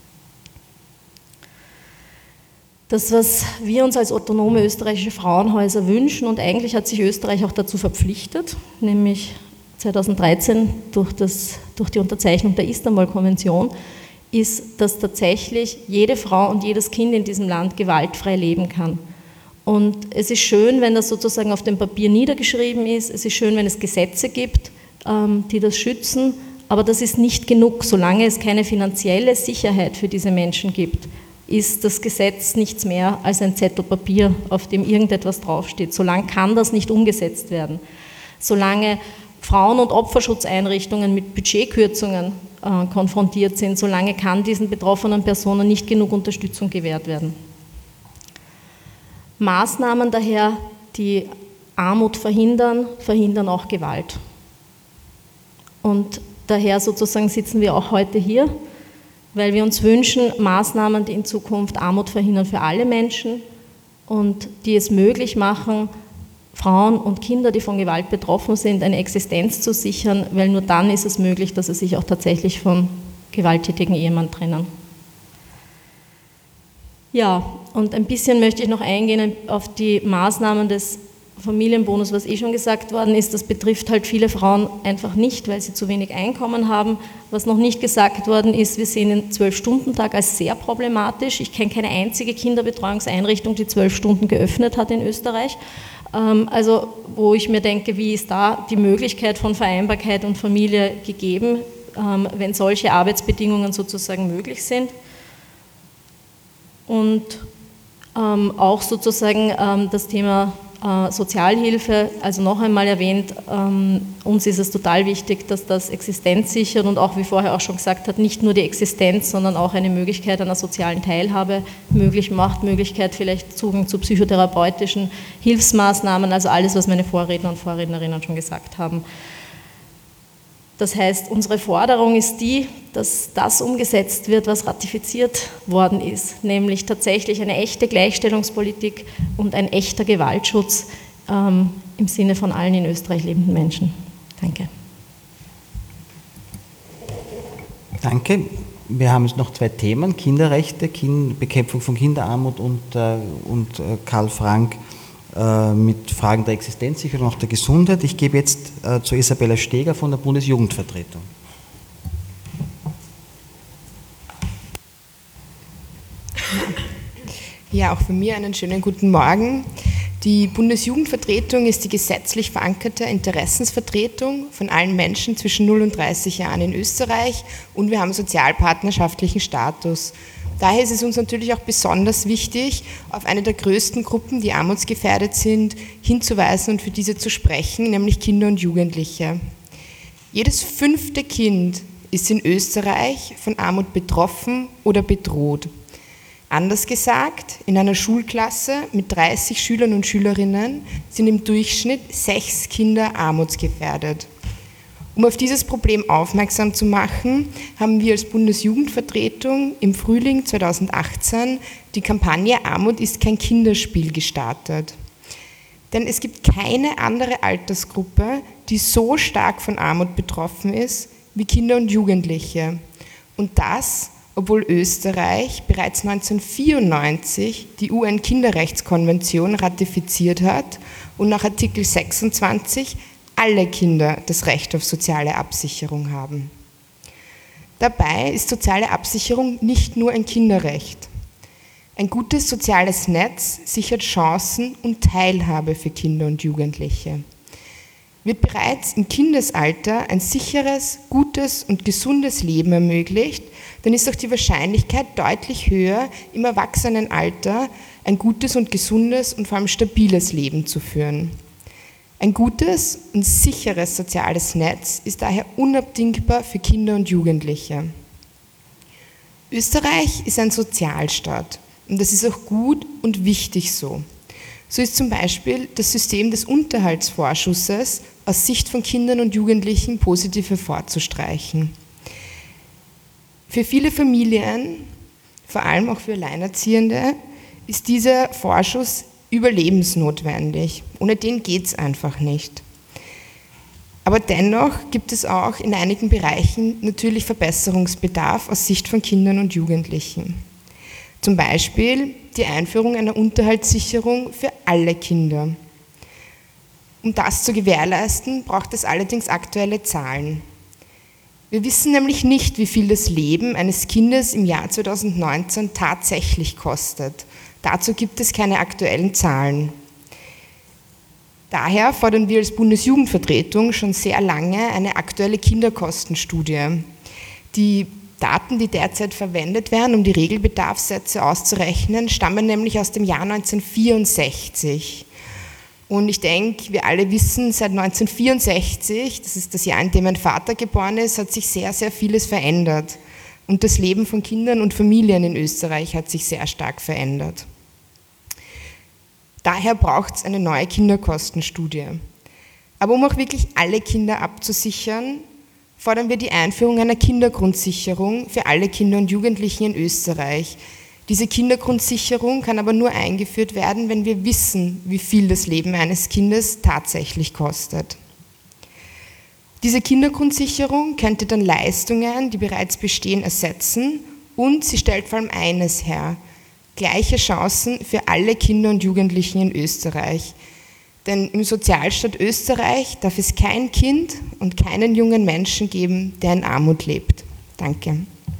Das, was wir uns als autonome österreichische Frauenhäuser wünschen, und eigentlich hat sich Österreich auch dazu verpflichtet, nämlich zweitausenddreizehn durch, das, durch die Unterzeichnung der Istanbul-Konvention, ist, dass tatsächlich jede Frau und jedes Kind in diesem Land gewaltfrei leben kann. Und es ist schön, wenn das sozusagen auf dem Papier niedergeschrieben ist, es ist schön, wenn es Gesetze gibt, die das schützen, aber das ist nicht genug. Solange es keine finanzielle Sicherheit für diese Menschen gibt, ist das Gesetz nichts mehr als ein Zettel Papier, auf dem irgendetwas draufsteht. Solange kann das nicht umgesetzt werden. Solange Frauen- und Opferschutzeinrichtungen mit Budgetkürzungen äh, konfrontiert sind, solange kann diesen betroffenen Personen nicht genug Unterstützung gewährt werden. Maßnahmen daher, die Armut verhindern, verhindern auch Gewalt. Und daher sozusagen sitzen wir auch heute hier, weil wir uns wünschen, Maßnahmen, die in Zukunft Armut verhindern für alle Menschen, und die es möglich machen, Frauen und Kinder, die von Gewalt betroffen sind, eine Existenz zu sichern, weil nur dann ist es möglich, dass sie sich auch tatsächlich von gewalttätigen Ehemann trennen. Ja, und ein bisschen möchte ich noch eingehen auf die Maßnahmen des Familienbonus, was eh schon gesagt worden ist. Das betrifft halt viele Frauen einfach nicht, weil sie zu wenig Einkommen haben. Was noch nicht gesagt worden ist, wir sehen den zwölf-Stunden-Tag als sehr problematisch. Ich kenne keine einzige Kinderbetreuungseinrichtung, die zwölf Stunden geöffnet hat in Österreich. Also wo ich mir denke, wie ist da die Möglichkeit von Vereinbarkeit und Familie gegeben, wenn solche Arbeitsbedingungen sozusagen möglich sind. Und auch sozusagen das Thema Sozialhilfe, also noch einmal erwähnt, ähm, uns ist es total wichtig, dass das Existenz sichert und auch, wie vorher auch schon gesagt hat, nicht nur die Existenz, sondern auch eine Möglichkeit einer sozialen Teilhabe möglich macht, Möglichkeit vielleicht Zugang zu psychotherapeutischen Hilfsmaßnahmen, also alles, was meine Vorredner und Vorrednerinnen schon gesagt haben. Das heißt, unsere Forderung ist die, dass das umgesetzt wird, was ratifiziert worden ist, nämlich tatsächlich eine echte Gleichstellungspolitik und ein echter Gewaltschutz ähm, im Sinne von allen in Österreich lebenden Menschen. Danke. Danke. Wir haben jetzt noch zwei Themen, Kinderrechte, kind, Bekämpfung von Kinderarmut und, äh, und äh, Karl Frank mit Fragen der Existenzsicherung und auch der Gesundheit. Ich gebe jetzt äh, zu Isabella Steger von der Bundesjugendvertretung. Ja, auch von mir einen schönen guten Morgen. Die Bundesjugendvertretung ist die gesetzlich verankerte Interessensvertretung von allen Menschen zwischen null und dreißig Jahren in Österreich und wir haben sozialpartnerschaftlichen Status. Daher ist es uns natürlich auch besonders wichtig, auf eine der größten Gruppen, die armutsgefährdet sind, hinzuweisen und für diese zu sprechen, nämlich Kinder und Jugendliche. Jedes fünfte Kind ist in Österreich von Armut betroffen oder bedroht. Anders gesagt, in einer Schulklasse mit dreißig Schülern und Schülerinnen sind im Durchschnitt sechs Kinder armutsgefährdet. Um auf dieses Problem aufmerksam zu machen, haben wir als Bundesjugendvertretung im Frühling zweitausendachtzehn die Kampagne Armut ist kein Kinderspiel gestartet. Denn es gibt keine andere Altersgruppe, die so stark von Armut betroffen ist wie Kinder und Jugendliche. Und das, obwohl Österreich bereits neunzehnhundertvierundneunzig die U N-Kinderrechtskonvention ratifiziert hat und nach Artikel sechsundzwanzig alle Kinder das Recht auf soziale Absicherung haben. Dabei ist soziale Absicherung nicht nur ein Kinderrecht. Ein gutes soziales Netz sichert Chancen und Teilhabe für Kinder und Jugendliche. Wird bereits im Kindesalter ein sicheres, gutes und gesundes Leben ermöglicht, dann ist auch die Wahrscheinlichkeit deutlich höher, im Erwachsenenalter ein gutes und gesundes und vor allem stabiles Leben zu führen. Ein gutes und sicheres soziales Netz ist daher unabdingbar für Kinder und Jugendliche. Österreich ist ein Sozialstaat und das ist auch gut und wichtig so. So ist zum Beispiel das System des Unterhaltsvorschusses aus Sicht von Kindern und Jugendlichen positiv hervorzustreichen. Für viele Familien, vor allem auch für Alleinerziehende, ist dieser Vorschuss überlebensnotwendig. Ohne den geht es einfach nicht. Aber dennoch gibt es auch in einigen Bereichen natürlich Verbesserungsbedarf aus Sicht von Kindern und Jugendlichen. Zum Beispiel die Einführung einer Unterhaltssicherung für alle Kinder. Um das zu gewährleisten, braucht es allerdings aktuelle Zahlen. Wir wissen nämlich nicht, wie viel das Leben eines Kindes im Jahr zweitausendneunzehn tatsächlich kostet. Dazu gibt es keine aktuellen Zahlen. Daher fordern wir als Bundesjugendvertretung schon sehr lange eine aktuelle Kinderkostenstudie. Die Daten, die derzeit verwendet werden, um die Regelbedarfssätze auszurechnen, stammen nämlich aus dem Jahr neunzehnhundertvierundsechzig. Und ich denke, wir alle wissen, seit neunzehnhundertvierundsechzig, das ist das Jahr, in dem mein Vater geboren ist, hat sich sehr, sehr vieles verändert. Und das Leben von Kindern und Familien in Österreich hat sich sehr stark verändert. Daher braucht es eine neue Kinderkostenstudie. Aber um auch wirklich alle Kinder abzusichern, fordern wir die Einführung einer Kindergrundsicherung für alle Kinder und Jugendlichen in Österreich, Diese Kindergrundsicherung kann aber nur eingeführt werden, wenn wir wissen, wie viel das Leben eines Kindes tatsächlich kostet. Diese Kindergrundsicherung könnte dann Leistungen, die bereits bestehen, ersetzen und sie stellt vor allem eines her: gleiche Chancen für alle Kinder und Jugendlichen in Österreich. Denn im Sozialstaat Österreich darf es kein Kind und keinen jungen Menschen geben, der in Armut lebt. Danke.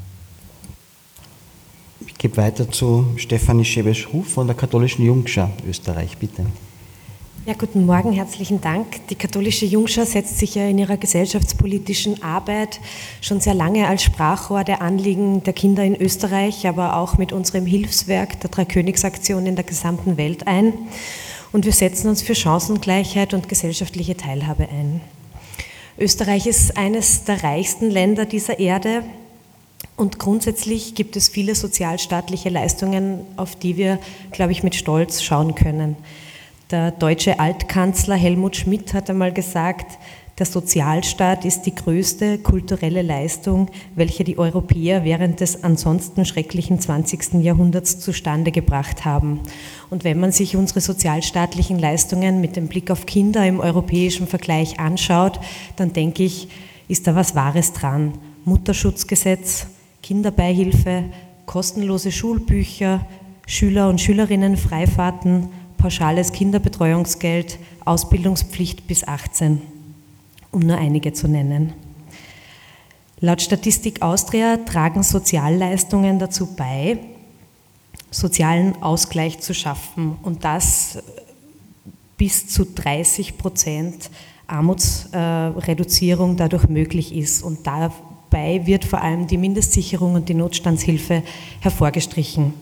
Ich gebe weiter zu Stefanie Schebesch-Ruf von der Katholischen Jungschar Österreich, bitte. Ja, guten Morgen, herzlichen Dank. Die Katholische Jungschar setzt sich ja in ihrer gesellschaftspolitischen Arbeit schon sehr lange als Sprachrohr der Anliegen der Kinder in Österreich, aber auch mit unserem Hilfswerk der Drei-Königs-Aktion in der gesamten Welt ein. Und wir setzen uns für Chancengleichheit und gesellschaftliche Teilhabe ein. Österreich ist eines der reichsten Länder dieser Erde und grundsätzlich gibt es viele sozialstaatliche Leistungen, auf die wir, glaube ich, mit Stolz schauen können. Der deutsche Altkanzler Helmut Schmidt hat einmal gesagt, der Sozialstaat ist die größte kulturelle Leistung, welche die Europäer während des ansonsten schrecklichen zwanzigsten Jahrhunderts zustande gebracht haben. Und wenn man sich unsere sozialstaatlichen Leistungen mit dem Blick auf Kinder im europäischen Vergleich anschaut, dann denke ich, ist da was Wahres dran. Mutterschutzgesetz, Kinderbeihilfe, kostenlose Schulbücher, Schüler- und Schülerinnenfreifahrten, pauschales Kinderbetreuungsgeld, Ausbildungspflicht bis achtzehn, um nur einige zu nennen. Laut Statistik Austria tragen Sozialleistungen dazu bei, sozialen Ausgleich zu schaffen und das bis zu dreißig Prozent Armutsreduzierung dadurch möglich ist. Und dabei wird vor allem die Mindestsicherung und die Notstandshilfe hervorgestrichen.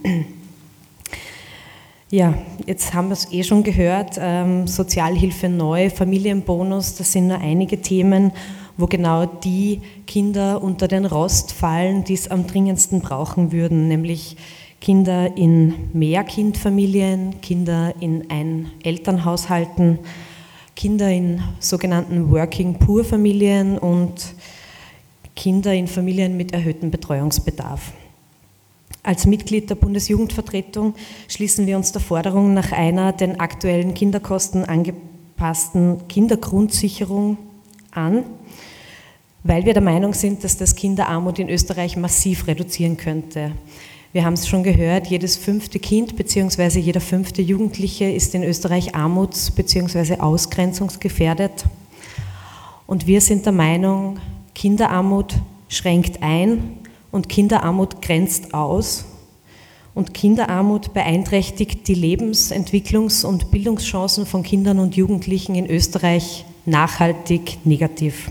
Ja, jetzt haben wir es eh schon gehört, ähm, Sozialhilfe neu, Familienbonus, das sind nur einige Themen, wo genau die Kinder unter den Rost fallen, die es am dringendsten brauchen würden, nämlich Kinder in Mehrkindfamilien, Kinder in Ein-Elternhaushalten, Kinder in sogenannten Working-Poor-Familien und Kinder in Familien mit erhöhtem Betreuungsbedarf. Als Mitglied der Bundesjugendvertretung schließen wir uns der Forderung nach einer den aktuellen Kinderkosten angepassten Kindergrundsicherung an, weil wir der Meinung sind, dass das Kinderarmut in Österreich massiv reduzieren könnte. Wir haben es schon gehört, jedes fünfte Kind bzw. jeder fünfte Jugendliche ist in Österreich armuts- bzw. ausgrenzungsgefährdet. Und wir sind der Meinung, Kinderarmut schränkt ein, und Kinderarmut grenzt aus und Kinderarmut beeinträchtigt die Lebens-, Entwicklungs- und Bildungschancen von Kindern und Jugendlichen in Österreich nachhaltig negativ.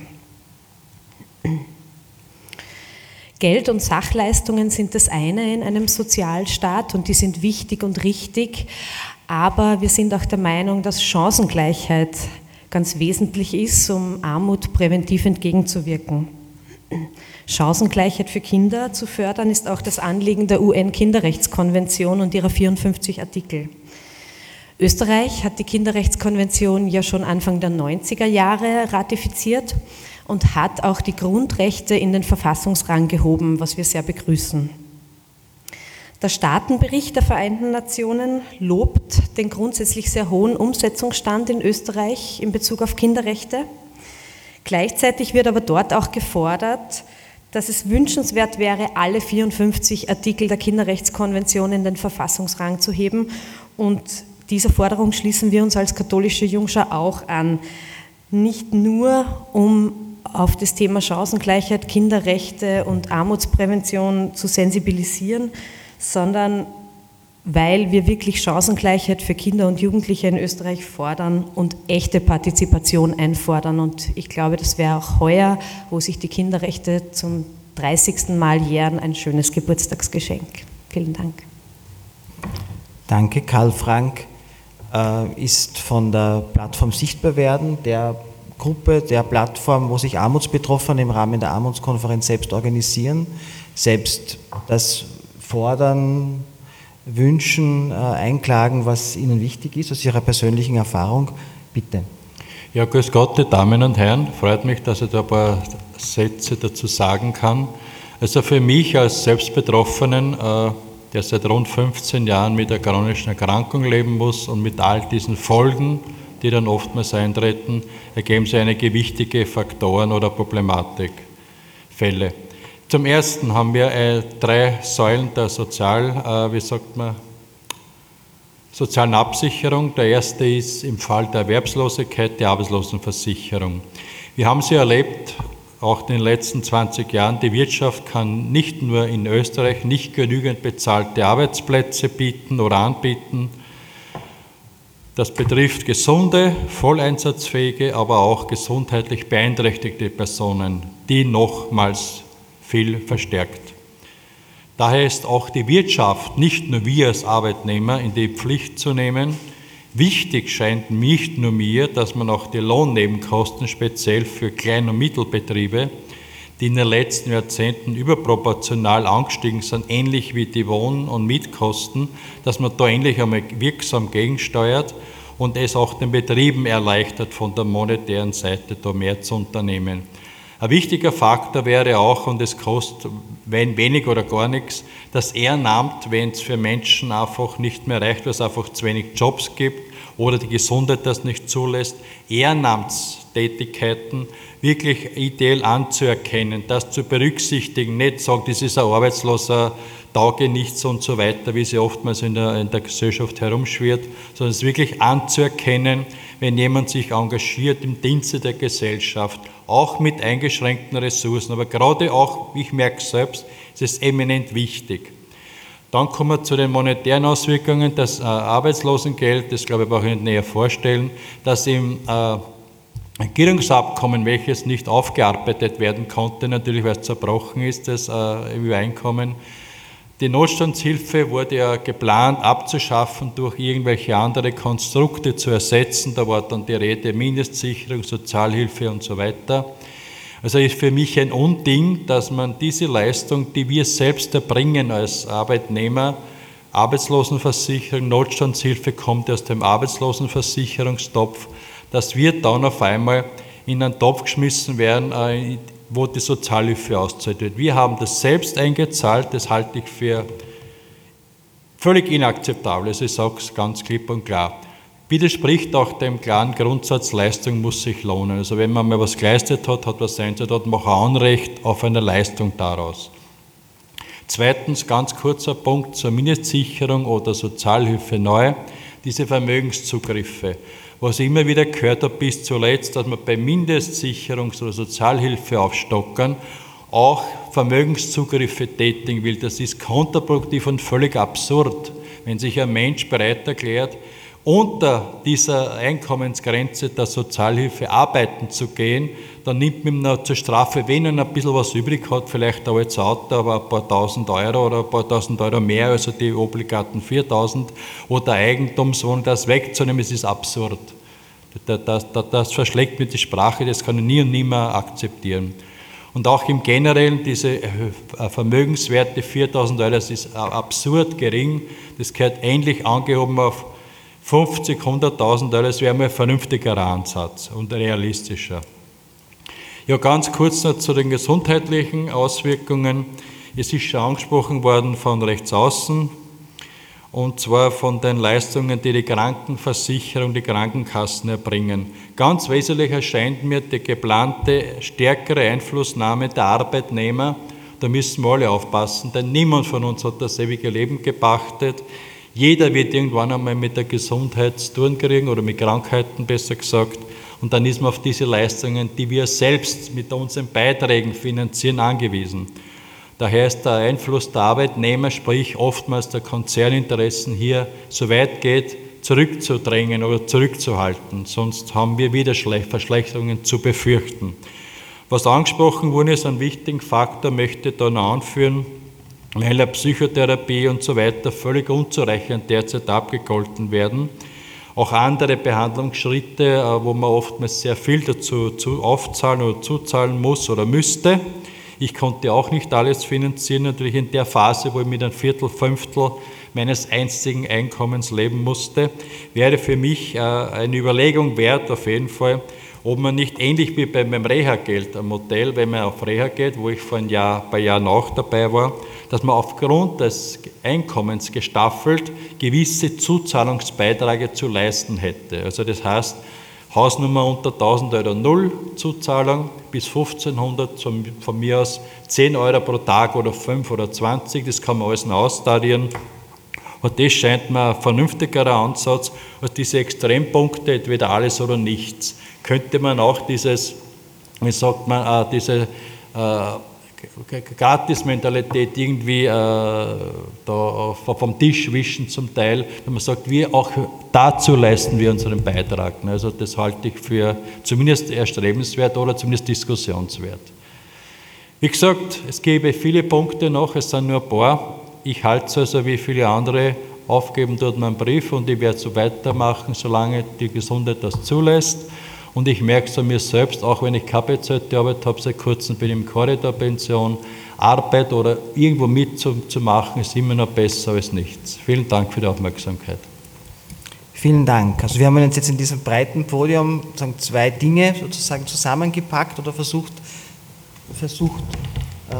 Geld- und Sachleistungen sind das eine in einem Sozialstaat und die sind wichtig und richtig, aber wir sind auch der Meinung, dass Chancengleichheit ganz wesentlich ist, um Armut präventiv entgegenzuwirken. Chancengleichheit für Kinder zu fördern, ist auch das Anliegen der U N-Kinderrechtskonvention und ihrer vierundfünfzig Artikel. Österreich hat die Kinderrechtskonvention ja schon Anfang der neunziger Jahre ratifiziert und hat auch die Grundrechte in den Verfassungsrang gehoben, was wir sehr begrüßen. Der Staatenbericht der Vereinten Nationen lobt den grundsätzlich sehr hohen Umsetzungsstand in Österreich in Bezug auf Kinderrechte. Gleichzeitig wird aber dort auch gefordert, dass es wünschenswert wäre, alle vierundfünfzig Artikel der Kinderrechtskonvention in den Verfassungsrang zu heben. Und dieser Forderung schließen wir uns als katholische Jungschar auch an. Nicht nur, um auf das Thema Chancengleichheit, Kinderrechte und Armutsprävention zu sensibilisieren, sondern weil wir wirklich Chancengleichheit für Kinder und Jugendliche in Österreich fordern und echte Partizipation einfordern. Und ich glaube, das wäre auch heuer, wo sich die Kinderrechte zum dreißigsten Mal jähren, ein schönes Geburtstagsgeschenk. Vielen Dank. Danke. Karl Frank äh, ist von der Plattform Sichtbarwerden, der Gruppe, der Plattform, wo sich Armutsbetroffene im Rahmen der Armutskonferenz selbst organisieren, selbst das fordern, wünschen, äh, einklagen, was Ihnen wichtig ist, aus Ihrer persönlichen Erfahrung. Bitte. Ja, grüß Gott, die Damen und Herren. Freut mich, dass ich da ein paar Sätze dazu sagen kann. Also für mich als Selbstbetroffenen äh, der seit rund fünfzehn Jahren mit einer chronischen Erkrankung leben muss und mit all diesen Folgen, die dann oftmals eintreten, ergeben sich einige wichtige Faktoren oder Problematikfälle. Zum Ersten haben wir äh, drei Säulen der Sozial, äh, wie sagt man, sozialen Absicherung. Der erste ist im Fall der Erwerbslosigkeit die Arbeitslosenversicherung. Wir haben sie erlebt, auch in den letzten zwanzig Jahren, die Wirtschaft kann nicht nur in Österreich nicht genügend bezahlte Arbeitsplätze bieten oder anbieten. Das betrifft gesunde, volleinsatzfähige, aber auch gesundheitlich beeinträchtigte Personen, die nochmals viel verstärkt. Daher ist auch die Wirtschaft, nicht nur wir als Arbeitnehmer, in die Pflicht zu nehmen. Wichtig scheint nicht nur mir, dass man auch die Lohnnebenkosten, speziell für Klein- und Mittelbetriebe, die in den letzten Jahrzehnten überproportional angestiegen sind, ähnlich wie die Wohn- und Mietkosten, dass man da endlich einmal wirksam gegensteuert und es auch den Betrieben erleichtert, von der monetären Seite da mehr zu unternehmen. Ein wichtiger Faktor wäre auch, und es kostet wenn wenig oder gar nichts, das Ehrenamt, wenn es für Menschen einfach nicht mehr reicht, weil es einfach zu wenig Jobs gibt oder die Gesundheit das nicht zulässt, Ehrenamtstätigkeiten wirklich ideell anzuerkennen, das zu berücksichtigen, nicht sagen, das ist ein Arbeitsloser, tauge nichts und so weiter, wie sie oftmals in der, in der Gesellschaft herumschwirrt, sondern es wirklich anzuerkennen, wenn jemand sich engagiert im Dienste der Gesellschaft, auch mit eingeschränkten Ressourcen, aber gerade auch, ich merke es selbst, ist es eminent wichtig. Dann kommen wir zu den monetären Auswirkungen. Das äh, Arbeitslosengeld, das glaube ich brauche ich nicht näher vorstellen, dass im äh, Regierungsabkommen, welches nicht aufgearbeitet werden konnte, natürlich weil es zerbrochen ist, das äh, Übereinkommen. Die Notstandshilfe wurde ja geplant abzuschaffen, durch irgendwelche andere Konstrukte zu ersetzen. Da war dann die Rede Mindestsicherung, Sozialhilfe und so weiter. Also ist für mich ein Unding, dass man diese Leistung, die wir selbst erbringen als Arbeitnehmer, Arbeitslosenversicherung, Notstandshilfe kommt aus dem Arbeitslosenversicherungstopf, dass wir dann auf einmal in einen Topf geschmissen werden, wo die Sozialhilfe auszahlt wird. Wir haben das selbst eingezahlt, das halte ich für völlig inakzeptabel. Also ich sage es ganz klipp und klar. Widerspricht auch dem klaren Grundsatz, Leistung muss sich lohnen. Also wenn man mal was geleistet hat, hat was sein, hat man auch Anrecht auf eine Leistung daraus. Zweitens, ganz kurzer Punkt zur Mindestsicherung oder Sozialhilfe neu, diese Vermögenszugriffe. Was ich immer wieder gehört habe bis zuletzt, dass man bei Mindestsicherungs- oder Sozialhilfe aufstockern auch Vermögenszugriffe tätigen will. Das ist kontraproduktiv und völlig absurd. Wenn sich ein Mensch bereit erklärt, unter dieser Einkommensgrenze der Sozialhilfe arbeiten zu gehen, dann nimmt man ihm noch zur Strafe, wenn er ein bisschen was übrig hat, vielleicht ein altes Auto, aber ein paar tausend Euro oder ein paar tausend Euro mehr, also die obligaten viertausend, oder Eigentumswohnung, das wegzunehmen, es ist absurd. Das, das, das, das verschlägt mir die Sprache, das kann ich nie und nimmer akzeptieren. Und auch im Generellen, diese Vermögenswerte viertausend Euro, das ist absurd gering, das gehört ähnlich angehoben auf fünfzig, hunderttausend Euro, das wäre mal ein vernünftiger Ansatz und realistischer. Ja, ganz kurz noch zu den gesundheitlichen Auswirkungen. Es ist schon angesprochen worden von rechts außen, und zwar von den Leistungen, die die Krankenversicherung, die Krankenkassen erbringen. Ganz wesentlich erscheint mir die geplante stärkere Einflussnahme der Arbeitnehmer. Da müssen wir alle aufpassen, denn niemand von uns hat das ewige Leben gepachtet. Jeder wird irgendwann einmal mit der Gesundheit zu tun kriegen oder mit Krankheiten, besser gesagt. Und dann ist man auf diese Leistungen, die wir selbst mit unseren Beiträgen finanzieren, angewiesen. Daher ist der Einfluss der Arbeitnehmer, sprich oftmals der Konzerninteressen hier, so weit geht, zurückzudrängen oder zurückzuhalten. Sonst haben wir wieder Verschlechterungen zu befürchten. Was angesprochen wurde, ist ein wichtiger Faktor, möchte ich da noch anführen, weil der Psychotherapie und so weiter völlig unzureichend derzeit abgegolten werden. Auch andere Behandlungsschritte, wo man oftmals sehr viel dazu aufzahlen oder zuzahlen muss oder müsste. Ich konnte auch nicht alles finanzieren, natürlich in der Phase, wo ich mit einem Viertel, Fünftel meines einzigen Einkommens leben musste, wäre für mich eine Überlegung wert, auf jeden Fall, ob man nicht ähnlich wie beim Reha-Geld, ein Modell, wenn man auf Reha geht, wo ich vor ein Jahr, ein paar Jahren auch dabei war, dass man aufgrund des Einkommens gestaffelt gewisse Zuzahlungsbeiträge zu leisten hätte. Also das heißt, Hausnummer unter tausend Euro null Zuzahlung, bis fünfzehnhundert, von mir aus zehn Euro pro Tag oder fünf oder zwanzig, das kann man alles noch austarieren. Und das scheint mir ein vernünftigerer Ansatz als diese Extrempunkte, entweder alles oder nichts. Könnte man auch dieses, wie sagt man, äh, diese äh, Gratis-Mentalität irgendwie äh, da vom Tisch wischen zum Teil, wenn man sagt, wir auch dazu leisten wir unseren Beitrag. Also das halte ich für zumindest erstrebenswert oder zumindest diskussionswert. Wie gesagt, es gäbe viele Punkte noch, es sind nur ein paar. Ich halte es also wie viele andere, aufgeben tut man einen Brief und ich werde so weitermachen, solange die Gesundheit das zulässt. Und ich merke es an mir selbst, auch wenn ich keine bezahlte Arbeit habe, seit kurzem bin ich im Korridorpension, Arbeit oder irgendwo mitzumachen ist immer noch besser als nichts. Vielen Dank für die Aufmerksamkeit. Vielen Dank. Also wir haben uns jetzt in diesem breiten Podium sagen, zwei Dinge sozusagen zusammengepackt oder versucht, versucht äh,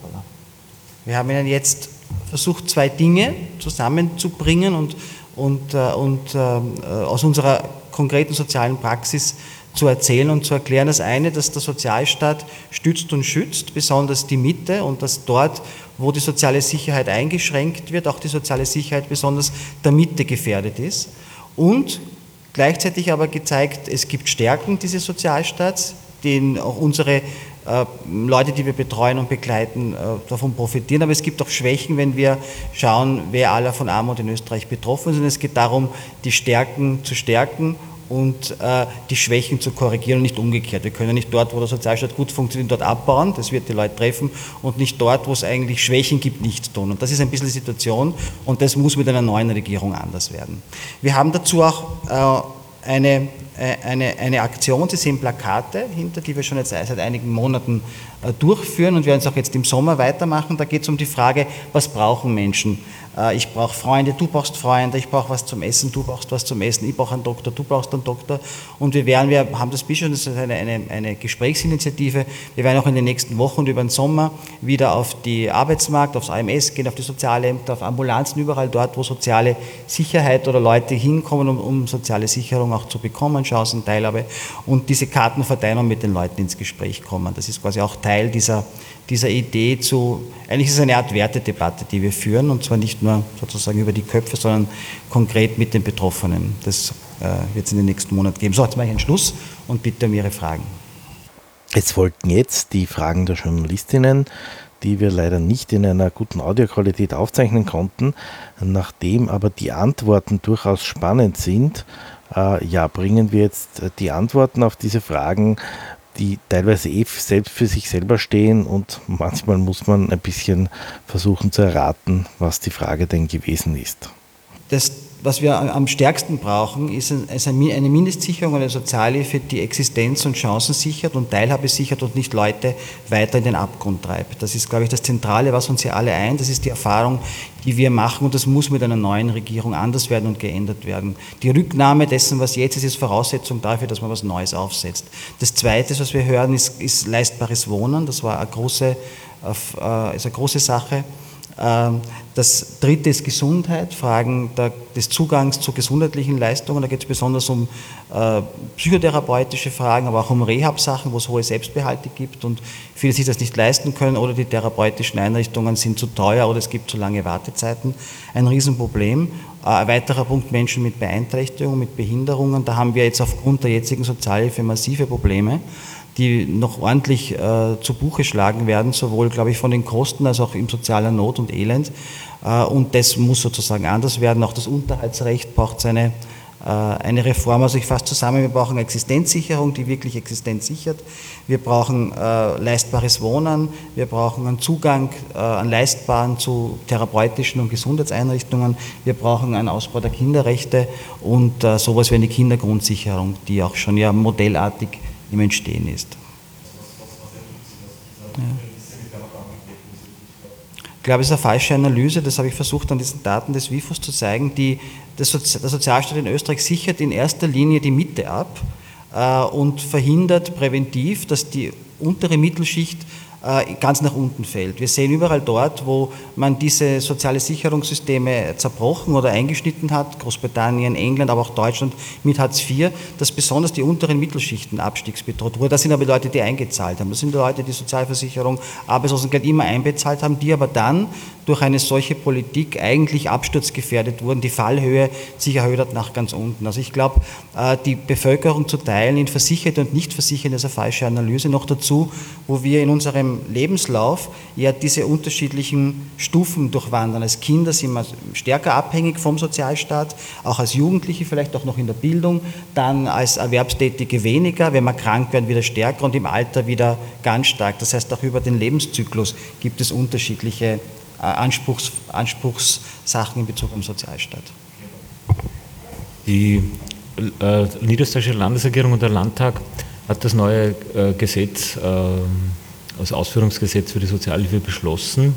wir haben Ihnen jetzt versucht, zwei Dinge zusammenzubringen und, und, äh, und äh, aus unserer konkreten sozialen Praxis zu erzählen und zu erklären. Das eine, dass der Sozialstaat stützt und schützt, besonders die Mitte, und dass dort, wo die soziale Sicherheit eingeschränkt wird, auch die soziale Sicherheit besonders der Mitte gefährdet ist. Und gleichzeitig aber gezeigt, es gibt Stärken dieses Sozialstaats, denen auch unsere äh, Leute, die wir betreuen und begleiten, äh, davon profitieren. Aber es gibt auch Schwächen, wenn wir schauen, wer aller von Armut in Österreich betroffen ist. Und es geht darum, die Stärken zu stärken und äh, die Schwächen zu korrigieren und nicht umgekehrt. Wir können nicht dort, wo der Sozialstaat gut funktioniert, dort abbauen, das wird die Leute treffen, und nicht dort, wo es eigentlich Schwächen gibt, nichts tun. Und das ist ein bisschen die Situation, und das muss mit einer neuen Regierung anders werden. Wir haben dazu auch äh, eine, eine, eine Aktion, Sie sehen Plakate hinter, die wir schon jetzt seit einigen Monaten äh, durchführen und werden es auch jetzt im Sommer weitermachen. Da geht es um die Frage, was brauchen Menschen? Ich brauche Freunde, du brauchst Freunde, ich brauche was zum Essen, du brauchst was zum Essen, ich brauche einen Doktor, du brauchst einen Doktor. Und wir werden, wir haben das bisher, das ist eine, eine, eine Gesprächsinitiative, wir werden auch in den nächsten Wochen und über den Sommer wieder auf die Arbeitsmarkt, aufs A M S gehen, auf die Sozialämter, auf Ambulanzen, überall dort, wo soziale Sicherheit oder Leute hinkommen, um, um soziale Sicherung auch zu bekommen, Chancen, Teilhabe, und diese Karten verteilen und mit den Leuten ins Gespräch kommen. Das ist quasi auch Teil dieser dieser Idee zu, eigentlich ist es eine Art Wertedebatte, die wir führen, und zwar nicht nur sozusagen über die Köpfe, sondern konkret mit den Betroffenen. Das äh, wird es in den nächsten Monaten geben. So, jetzt mache ich einen Schluss und bitte um Ihre Fragen. Es folgten jetzt die Fragen der Journalistinnen, die wir leider nicht in einer guten Audioqualität aufzeichnen konnten. Nachdem aber die Antworten durchaus spannend sind, äh, ja, bringen wir jetzt die Antworten auf diese Fragen, die teilweise eh selbst für sich selber stehen, und manchmal muss man ein bisschen versuchen zu erraten, was die Frage denn gewesen ist. Das, was wir am stärksten brauchen, ist eine Mindestsicherung, eine Sozialhilfe, die Existenz und Chancen sichert und Teilhabe sichert und nicht Leute weiter in den Abgrund treibt. Das ist, glaube ich, das Zentrale, was uns hier alle eint. Das ist die Erfahrung, die wir machen, und das muss mit einer neuen Regierung anders werden und geändert werden. Die Rücknahme dessen, was jetzt ist, ist Voraussetzung dafür, dass man was Neues aufsetzt. Das Zweite, was wir hören, ist, ist leistbares Wohnen. Das war eine große, äh, ist eine große Sache. Das Dritte ist Gesundheit, Fragen des Zugangs zu gesundheitlichen Leistungen. Da geht es besonders um äh, psychotherapeutische Fragen, aber auch um Rehab-Sachen, wo es hohe Selbstbehalte gibt und viele sich das nicht leisten können, oder die therapeutischen Einrichtungen sind zu teuer oder es gibt zu lange Wartezeiten. Ein Riesenproblem. Äh, ein weiterer Punkt, Menschen mit Beeinträchtigungen, mit Behinderungen. Da haben wir jetzt aufgrund der jetzigen Sozialhilfe massive Probleme, die noch ordentlich äh, zu Buche schlagen werden, sowohl, glaube ich, von den Kosten als auch in sozialer Not und Elend. Äh, und das muss sozusagen anders werden. Auch das Unterhaltsrecht braucht seine, äh, eine Reform. Also ich fasse zusammen, wir brauchen Existenzsicherung, die wirklich Existenz sichert. Wir brauchen äh, leistbares Wohnen. Wir brauchen einen Zugang äh, an leistbaren zu therapeutischen und Gesundheitseinrichtungen. Wir brauchen einen Ausbau der Kinderrechte und äh, sowas wie eine Kindergrundsicherung, die auch schon ja modellartig im Entstehen ist. Ja. Ich glaube, es ist eine falsche Analyse, das habe ich versucht an diesen Daten des W I F O s zu zeigen. Die, das Sozi- der Sozialstaat in Österreich sichert in erster Linie die Mitte ab, und verhindert präventiv, dass die untere Mittelschicht ganz nach unten fällt. Wir sehen überall dort, wo man diese soziale Sicherungssysteme zerbrochen oder eingeschnitten hat, Großbritannien, England, aber auch Deutschland mit Hartz vier, dass besonders die unteren Mittelschichten abstiegsbedroht wurden. Das sind aber Leute, die eingezahlt haben. Das sind Leute, die Sozialversicherung, Arbeitslosengeld immer einbezahlt haben, die aber dann durch eine solche Politik eigentlich absturzgefährdet wurden, die Fallhöhe sich erhöht hat nach ganz unten. Also ich glaube, die Bevölkerung zu teilen in Versicherte und Nichtversicherte ist eine falsche Analyse. Noch dazu, wo wir in unserem Lebenslauf ja diese unterschiedlichen Stufen durchwandern. Als Kinder sind wir stärker abhängig vom Sozialstaat, auch als Jugendliche vielleicht auch noch in der Bildung, dann als Erwerbstätige weniger, wenn wir krank werden wieder stärker und im Alter wieder ganz stark. Das heißt, auch über den Lebenszyklus gibt es unterschiedliche Anspruchs, Anspruchssachen in Bezug auf den Sozialstaat. Die äh, niederösterreichische Landesregierung und der Landtag hat das neue äh, Gesetz, äh, das Ausführungsgesetz für die Sozialhilfe beschlossen.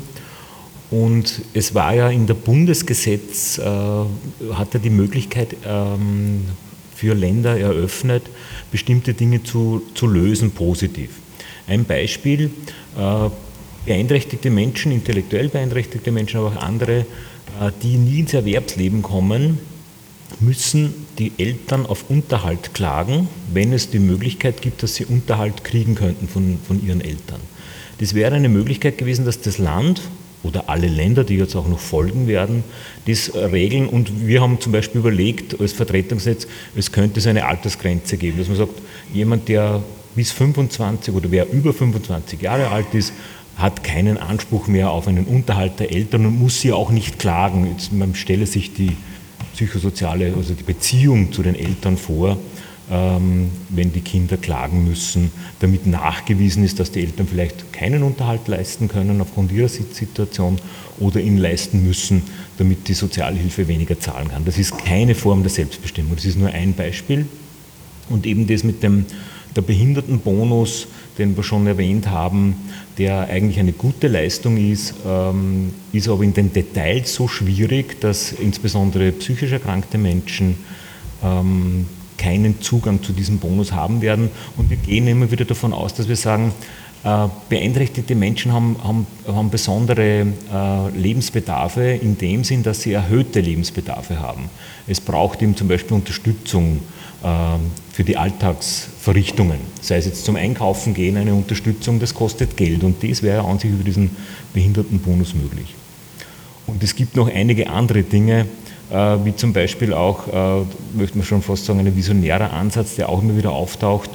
Und es war ja in der Bundesgesetz, äh, hat er die Möglichkeit ähm, für Länder eröffnet, bestimmte Dinge zu, zu lösen positiv. Ein Beispiel, äh, beeinträchtigte Menschen, intellektuell beeinträchtigte Menschen, aber auch andere, die nie ins Erwerbsleben kommen, müssen die Eltern auf Unterhalt klagen, wenn es die Möglichkeit gibt, dass sie Unterhalt kriegen könnten von, von ihren Eltern. Das wäre eine Möglichkeit gewesen, dass das Land oder alle Länder, die jetzt auch noch folgen werden, das regeln. Und wir haben zum Beispiel überlegt, als Vertretungsnetz, es könnte so eine Altersgrenze geben, dass man sagt, jemand, der bis fünfundzwanzig oder wer über fünfundzwanzig Jahre alt ist, hat keinen Anspruch mehr auf einen Unterhalt der Eltern und muss sie auch nicht klagen. Jetzt, man stelle sich die psychosoziale, also die Beziehung zu den Eltern vor, ähm, wenn die Kinder klagen müssen, damit nachgewiesen ist, dass die Eltern vielleicht keinen Unterhalt leisten können aufgrund ihrer Situation oder ihn leisten müssen, damit die Sozialhilfe weniger zahlen kann. Das ist keine Form der Selbstbestimmung, das ist nur ein Beispiel. Und eben das mit dem der Behindertenbonus, den wir schon erwähnt haben, der eigentlich eine gute Leistung ist, ähm, ist aber in den Details so schwierig, dass insbesondere psychisch erkrankte Menschen ähm, keinen Zugang zu diesem Bonus haben werden. Und wir gehen immer wieder davon aus, dass wir sagen, äh, beeinträchtigte Menschen haben, haben, haben besondere äh, Lebensbedarfe in dem Sinn, dass sie erhöhte Lebensbedarfe haben. Es braucht eben zum Beispiel Unterstützung für die Alltagsverrichtungen, sei es jetzt zum Einkaufen gehen, eine Unterstützung, das kostet Geld und das wäre an sich über diesen Behindertenbonus möglich. Und es gibt noch einige andere Dinge, wie zum Beispiel auch, möchte man schon fast sagen, ein visionärer Ansatz, der auch immer wieder auftaucht,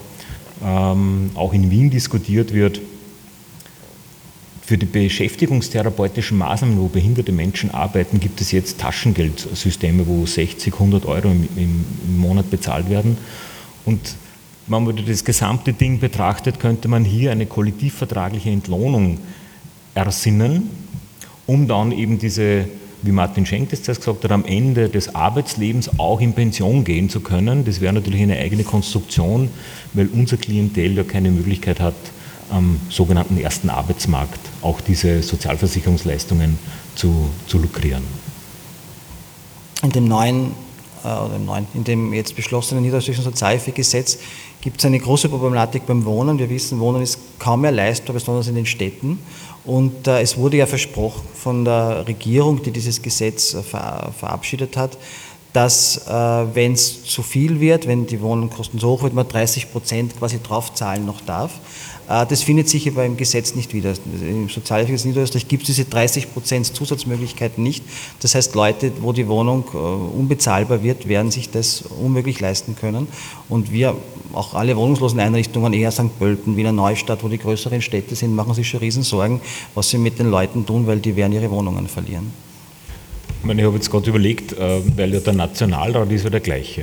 auch in Wien diskutiert wird. Für die beschäftigungstherapeutischen Maßnahmen, wo behinderte Menschen arbeiten, gibt es jetzt Taschengeldsysteme, wo sechzig, hundert Euro im, im, im Monat bezahlt werden. Und wenn man das gesamte Ding betrachtet, könnte man hier eine kollektivvertragliche Entlohnung ersinnen, um dann eben diese, wie Martin Schenk das zuerst gesagt hat, am Ende des Arbeitslebens auch in Pension gehen zu können. Das wäre natürlich eine eigene Konstruktion, weil unser Klientel ja keine Möglichkeit hat, am sogenannten ersten Arbeitsmarkt auch diese Sozialversicherungsleistungen zu, zu lukrieren. In dem neuen, äh, oder im neuen, in dem jetzt beschlossenen niederösterreichischen Sozialhilfegesetz gibt es eine große Problematik beim Wohnen. Wir wissen, Wohnen ist kaum mehr leistbar, besonders in den Städten. Und äh, es wurde ja versprochen von der Regierung, die dieses Gesetz äh, ver, verabschiedet hat, dass äh, wenn es zu viel wird, wenn die Wohnkosten so hoch wird, man dreißig Prozent quasi draufzahlen noch darf. Äh, das findet sich aber im Gesetz nicht wieder. Im Sozialhilfegesetz Niederösterreich gibt es diese dreißig Prozent Zusatzmöglichkeiten nicht. Das heißt, Leute, wo die Wohnung äh, unbezahlbar wird, werden sich das unmöglich leisten können. Und wir, auch alle Wohnungsloseneinrichtungen, eher Sankt Pölten, Wiener Neustadt, wo die größeren Städte sind, machen sich schon Riesensorgen, was sie mit den Leuten tun, weil die werden ihre Wohnungen verlieren. Ich meine, ich habe jetzt gerade überlegt, weil ja der Nationalrat ist ja der gleiche.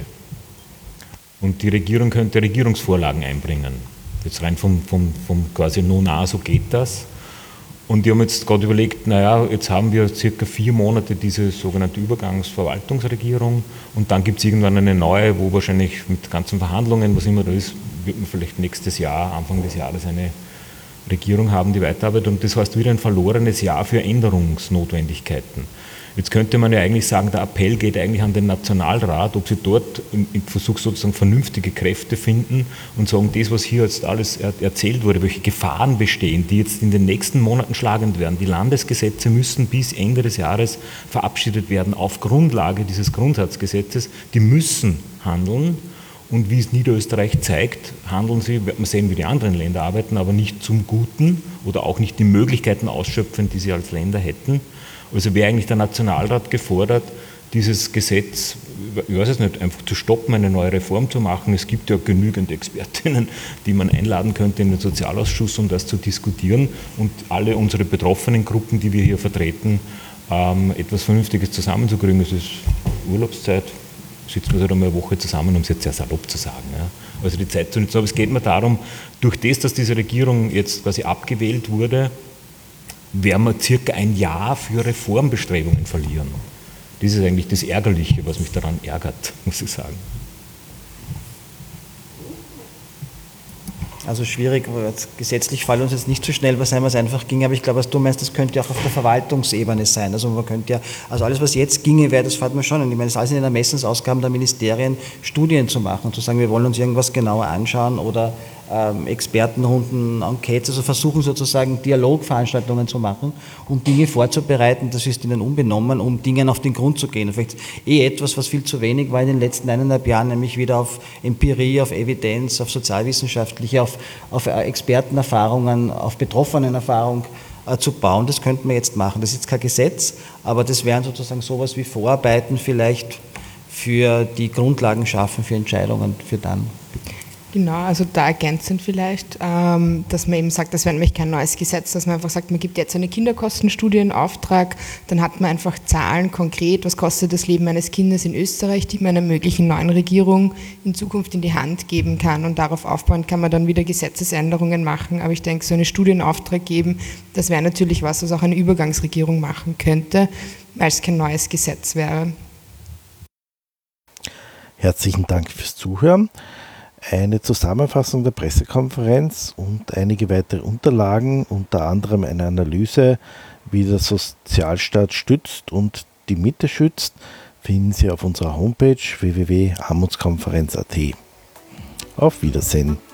Und die Regierung könnte Regierungsvorlagen einbringen. Jetzt rein vom, vom, vom quasi Nona, so geht das. Und die haben jetzt gerade überlegt, naja, jetzt haben wir circa vier Monate diese sogenannte Übergangsverwaltungsregierung und dann gibt es irgendwann eine neue, wo wahrscheinlich mit ganzen Verhandlungen, was immer da ist, wird man vielleicht nächstes Jahr, Anfang des Jahres eine Regierung haben, die weiterarbeitet. Und das heißt wieder ein verlorenes Jahr für Änderungsnotwendigkeiten. Jetzt könnte man ja eigentlich sagen, der Appell geht eigentlich an den Nationalrat, ob sie dort im Versuch sozusagen vernünftige Kräfte finden und sagen, das, was hier jetzt alles erzählt wurde, welche Gefahren bestehen, die jetzt in den nächsten Monaten schlagend werden. Die Landesgesetze müssen bis Ende des Jahres verabschiedet werden auf Grundlage dieses Grundsatzgesetzes. Die müssen handeln. Und wie es Niederösterreich zeigt, handeln sie, wird man sehen, wie die anderen Länder arbeiten, aber nicht zum Guten oder auch nicht die Möglichkeiten ausschöpfen, die sie als Länder hätten. Also wäre eigentlich der Nationalrat gefordert, dieses Gesetz, ich weiß es nicht, einfach zu stoppen, eine neue Reform zu machen. Es gibt ja genügend Expertinnen, die man einladen könnte in den Sozialausschuss, um das zu diskutieren und alle unsere betroffenen Gruppen, die wir hier vertreten, ähm, etwas Vernünftiges zusammenzukriegen. Es ist Urlaubszeit. Sitzen wir halt einmal eine Woche zusammen, um es jetzt sehr salopp zu sagen. Ja. Also die Zeit zu nutzen. Aber es geht mir darum, durch das, dass diese Regierung jetzt quasi abgewählt wurde, werden wir circa ein Jahr für Reformbestrebungen verlieren. Das ist eigentlich das Ärgerliche, was mich daran ärgert, muss ich sagen. Also schwierig, gesetzlich fallen uns jetzt nicht so schnell was ein, was einfach ging, aber ich glaube, was du meinst, das könnte ja auch auf der Verwaltungsebene sein. Also man könnte ja, also alles, was jetzt ginge, wäre, das fällt mir schon an. Ich meine, es ist alles in den Ermessensausgaben der Ministerien, Studien zu machen und zu sagen, wir wollen uns irgendwas genauer anschauen oder ähm, Expertenrunden, Enquetes, also versuchen sozusagen Dialogveranstaltungen zu machen, um Dinge vorzubereiten, das ist ihnen unbenommen, um Dingen auf den Grund zu gehen. Vielleicht eh etwas, was viel zu wenig war in den letzten eineinhalb Jahren, nämlich wieder auf Empirie, auf Evidenz, auf sozialwissenschaftliche, auf, auf Expertenerfahrungen, auf Betroffenenerfahrung äh, zu bauen. Das könnten wir jetzt machen. Das ist jetzt kein Gesetz, aber das wären sozusagen sowas wie Vorarbeiten vielleicht für die Grundlagen schaffen, für Entscheidungen, für dann. Genau, also da ergänzend vielleicht, ähm, dass man eben sagt, das wäre nämlich kein neues Gesetz, dass man einfach sagt, man gibt jetzt eine Kinderkostenstudie in Auftrag, dann hat man einfach Zahlen konkret, was kostet das Leben eines Kindes in Österreich, die man einer möglichen neuen Regierung in Zukunft in die Hand geben kann und darauf aufbauend kann man dann wieder Gesetzesänderungen machen, aber ich denke, so eine Studie in Auftrag geben, das wäre natürlich was, was auch eine Übergangsregierung machen könnte, weil es kein neues Gesetz wäre. Herzlichen Dank fürs Zuhören. Eine Zusammenfassung der Pressekonferenz und einige weitere Unterlagen, unter anderem eine Analyse, wie der Sozialstaat stützt und die Mitte schützt, finden Sie auf unserer Homepage w w w punkt armutskonferenz punkt a t. Auf Wiedersehen.